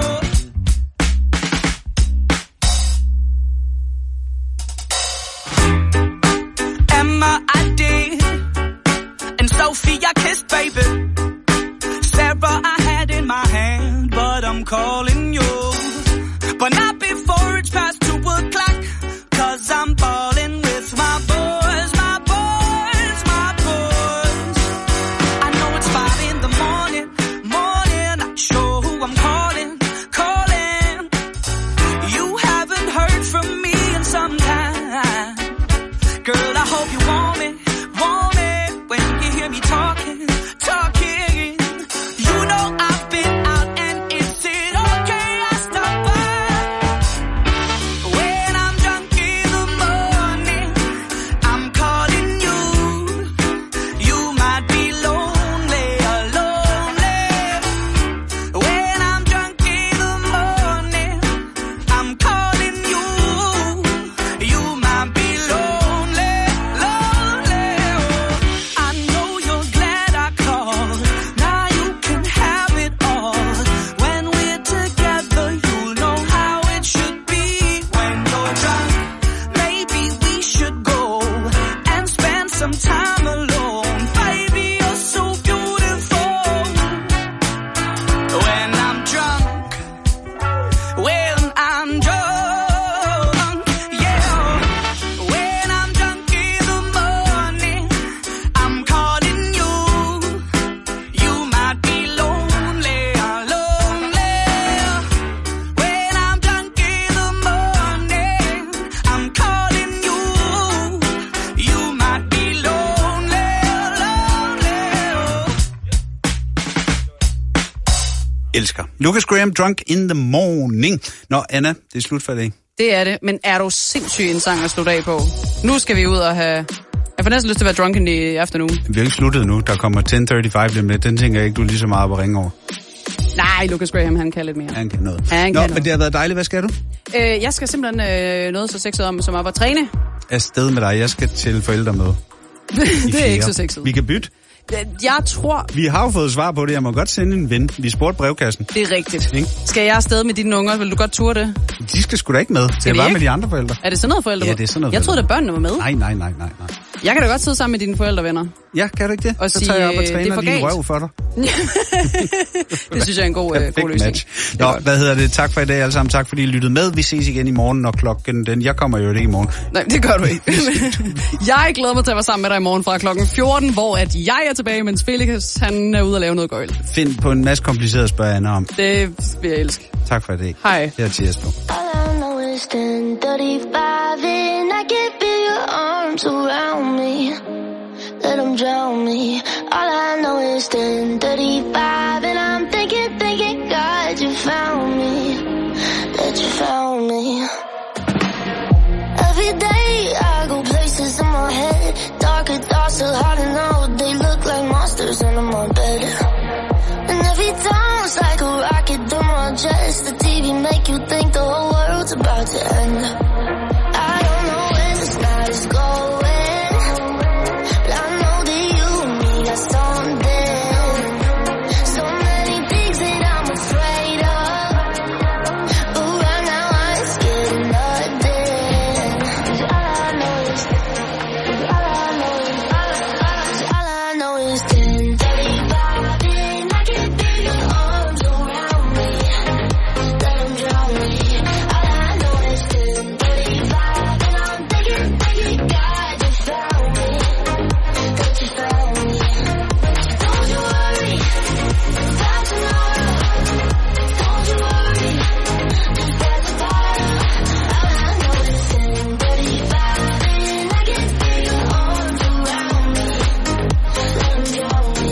Emma, I did, and Sophie, I kissed, baby. Sarah, I had in my hand, but I'm calling you. But not before it's past two o'clock, 'cause I'm balling with my boys, my boys, my boys. I know it's five in the morning, morning. Not sure who I'm calling, calling. You haven't heard from me in some time. Girl, I hope you want me, want me when you hear me talking, talking. You know I've been out, and is it okay I stop by? When I'm drunk in the morning, I'm calling you. You might be lonely, lonely. When I'm drunk in the morning, I'm calling you. You might be lonely, lonely. I know you're glad I called. Now you can have it all. When we're together, you'll know how it should be. When you're drunk, maybe we should go and spend some time alone. Baby, you're so beautiful. When I'm drunk, when I'm drunk, yeah. When I'm drunk in the morning, I'm calling you. You might be lonely, lonely. When I'm drunk in the morning, I'm calling you. You might be lonely, lonely. Elsker. Lucas Graham, Drunk in the Morning. Nå, Anna, det er slut for i dag. Det er det, men er du sindssygt en sang at slutte af på? Nu skal vi ud og have... Jeg får næsten lyst til at være drunken i afternoon. Vi har ikke sluttet nu. Der kommer ti tredive-fem lige om lidt. Den tænker jeg ikke, du er lige så meget på at ringe over. Nej, Lucas Graham, han kan lidt mere. Han kan noget. Ja, han Nå, kan men noget. det har været dejligt. Hvad skal du? Øh, jeg skal simpelthen øh, noget så sexet om, som op at træne. Afsted med dig. Jeg skal til forældremøde. Det er ikke så sexet. Vi kan bytte. Jeg tror... Vi har jo fået svar på det. Jeg må godt sende en ven. Vi spurgte brevkassen. Det er rigtigt. Ikke? Skal jeg afsted med dine unger? Vil du godt ture det? De skal sgu da ikke med. Det er bare med de andre forældre. Er det sådan noget forældre? Ja, det er sådan noget Jeg troede, forældre. at børnene var med. Nej, nej, nej, nej, nej. Jeg kan da godt sidde sammen med dine forældrevenner. Ja, kan du ikke det? Og så sige, tager jeg op og øh, træner det er for din galt. røv for dig. Det synes jeg er en god, øh, god løsning. Nå, hvad hedder det? Tak for i dag alle sammen. Tak fordi I lyttede med. Vi ses igen i morgen, når klokken den... Jeg kommer jo ikke i morgen. Nej, det gør du ikke. Jeg glæder mig til at være sammen med dig i morgen fra klokken fjorten, hvor at jeg er tilbage, mens Felix han er ude og lave noget gøjl. Find på en masse kompliceret at spørge Anna om. Det vil jeg elske. Tak for i dag. Hej. Det er Thias på. ten thirty-five and I can feel your arms around me. Let them drown me. All I know is ten thirty-five and I'm thinking, thinking, God, you found me. That you found me. Every day I go places in my head. Darker thoughts are hard to know. They look like monsters under my bed. And every time it's like a rocket through my chest. The T V make you think the whole world's about to end. I don't know where this night is going, but I know that you and me got something. So many things that I'm afraid of, but right now I ain't scared of nothing. 'Cause all I know is, all I know is, all I, all I know is ten thirty-five and I can feel your arms around me. Let them drown me. All I know is ten thirty-five and I'm thinking, thinking, God, you found me. That you found me. Don't you worry about tomorrow. Don't you worry, just pass the bottle. All I know is ten thirty-five and I can feel your arms around me. Let them drown me.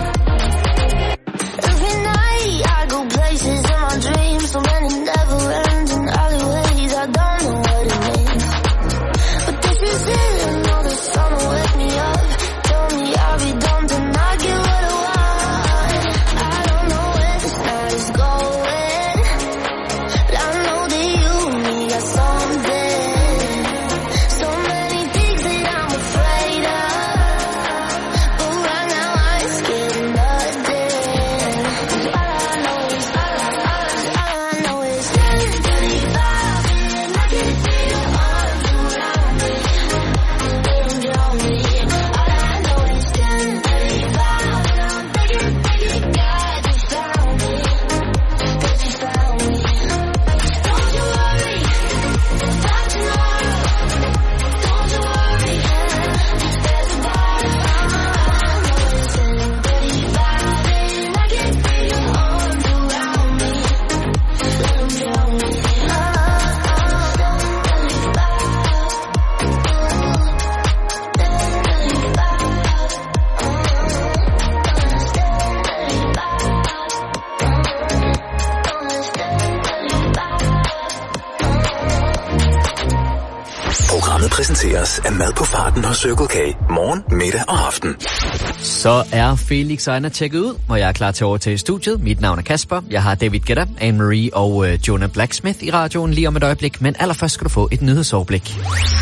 Every night I go places in my dreams, so many never-ending alleyways. I don't know what it means, but this is it. I know the sun will wake me up. Tell me I'll be done to not get what I want. I don't know where this night is going, but I know that you and me got something. So many things that I'm afraid of, but right now I ain't scared of nothing. 'Cause all I know is, all I, all I know is ten thirty-five and I can feel your arms around me. Let them drown me. All I know is ten thirty-five and I'm thinking, thinking, God, you found me. That you found me. Don't you worry about tomorrow. Don't you worry, just pass the bottle. All I know is ten thirty-five and I can feel your arms around me. Let them drown me. Oh, Programmet præsenteres af mad på farten hos Circle K. Morgen, middag og aften. Så er Felix og Anna tjekket ud, og jeg er klar til over til studiet. Mit navn er Kasper. Jeg har David Guetta, Anne-Marie og uh, Jonah Blacksmith i radioen lige om et øjeblik. Men allerførst skal du få et nyhedsoverblik.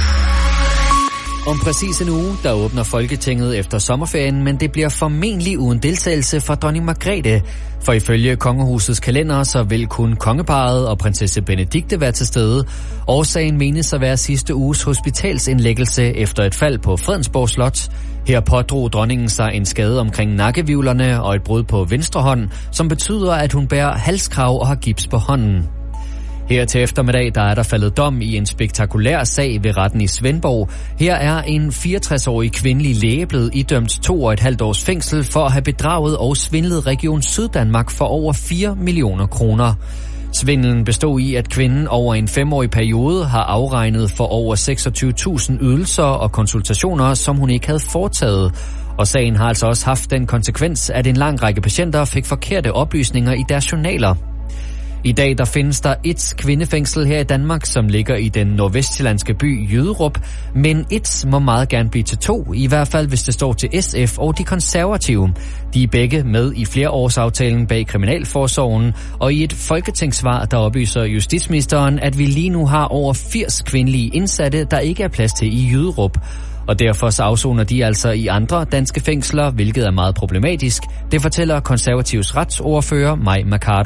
Om præcis en uge, der åbner Folketinget efter sommerferien, men det bliver formentlig uden deltagelse fra dronning Margrethe. For ifølge kongehusets kalender, så vil kun kongeparret og prinsesse Benedikte være til stede. Årsagen menes at være sidste uges hospitalsindlæggelse efter et fald på Fredensborg Slot. Her pådrog dronningen sig en skade omkring nakkevivlerne og et brud på venstre hånd, som betyder, at hun bærer halskrav og har gips på hånden. Her til eftermiddag, der er der faldet dom i en spektakulær sag ved retten i Svendborg. Her er en fireogtres-årig kvindelig læge blevet idømt to og et halvt års fængsel for at have bedraget og svindlet Region Syddanmark for over fire millioner kroner. Svindlen bestod i, at kvinden over en femårig periode har afregnet for over seksogtyve tusind ydelser og konsultationer, som hun ikke havde foretaget. Og sagen har altså også haft den konsekvens, at en lang række patienter fik forkerte oplysninger i deres journaler. I dag der findes der et kvindefængsel her i Danmark, som ligger i den nordvestjyllandske by Jyderup, men et må meget gerne blive til to, i hvert fald hvis det står til S F og de konservative. De er begge med i flereårsaftalen bag Kriminalforsorgen, og i et folketingssvar der oplyser justitsministeren, at vi lige nu har over firs kvindelige indsatte, der ikke er plads til i Jyderup. Og derfor så afsoner de altså i andre danske fængsler, hvilket er meget problematisk. Det fortæller konservativs retsordfører Mai Mercado.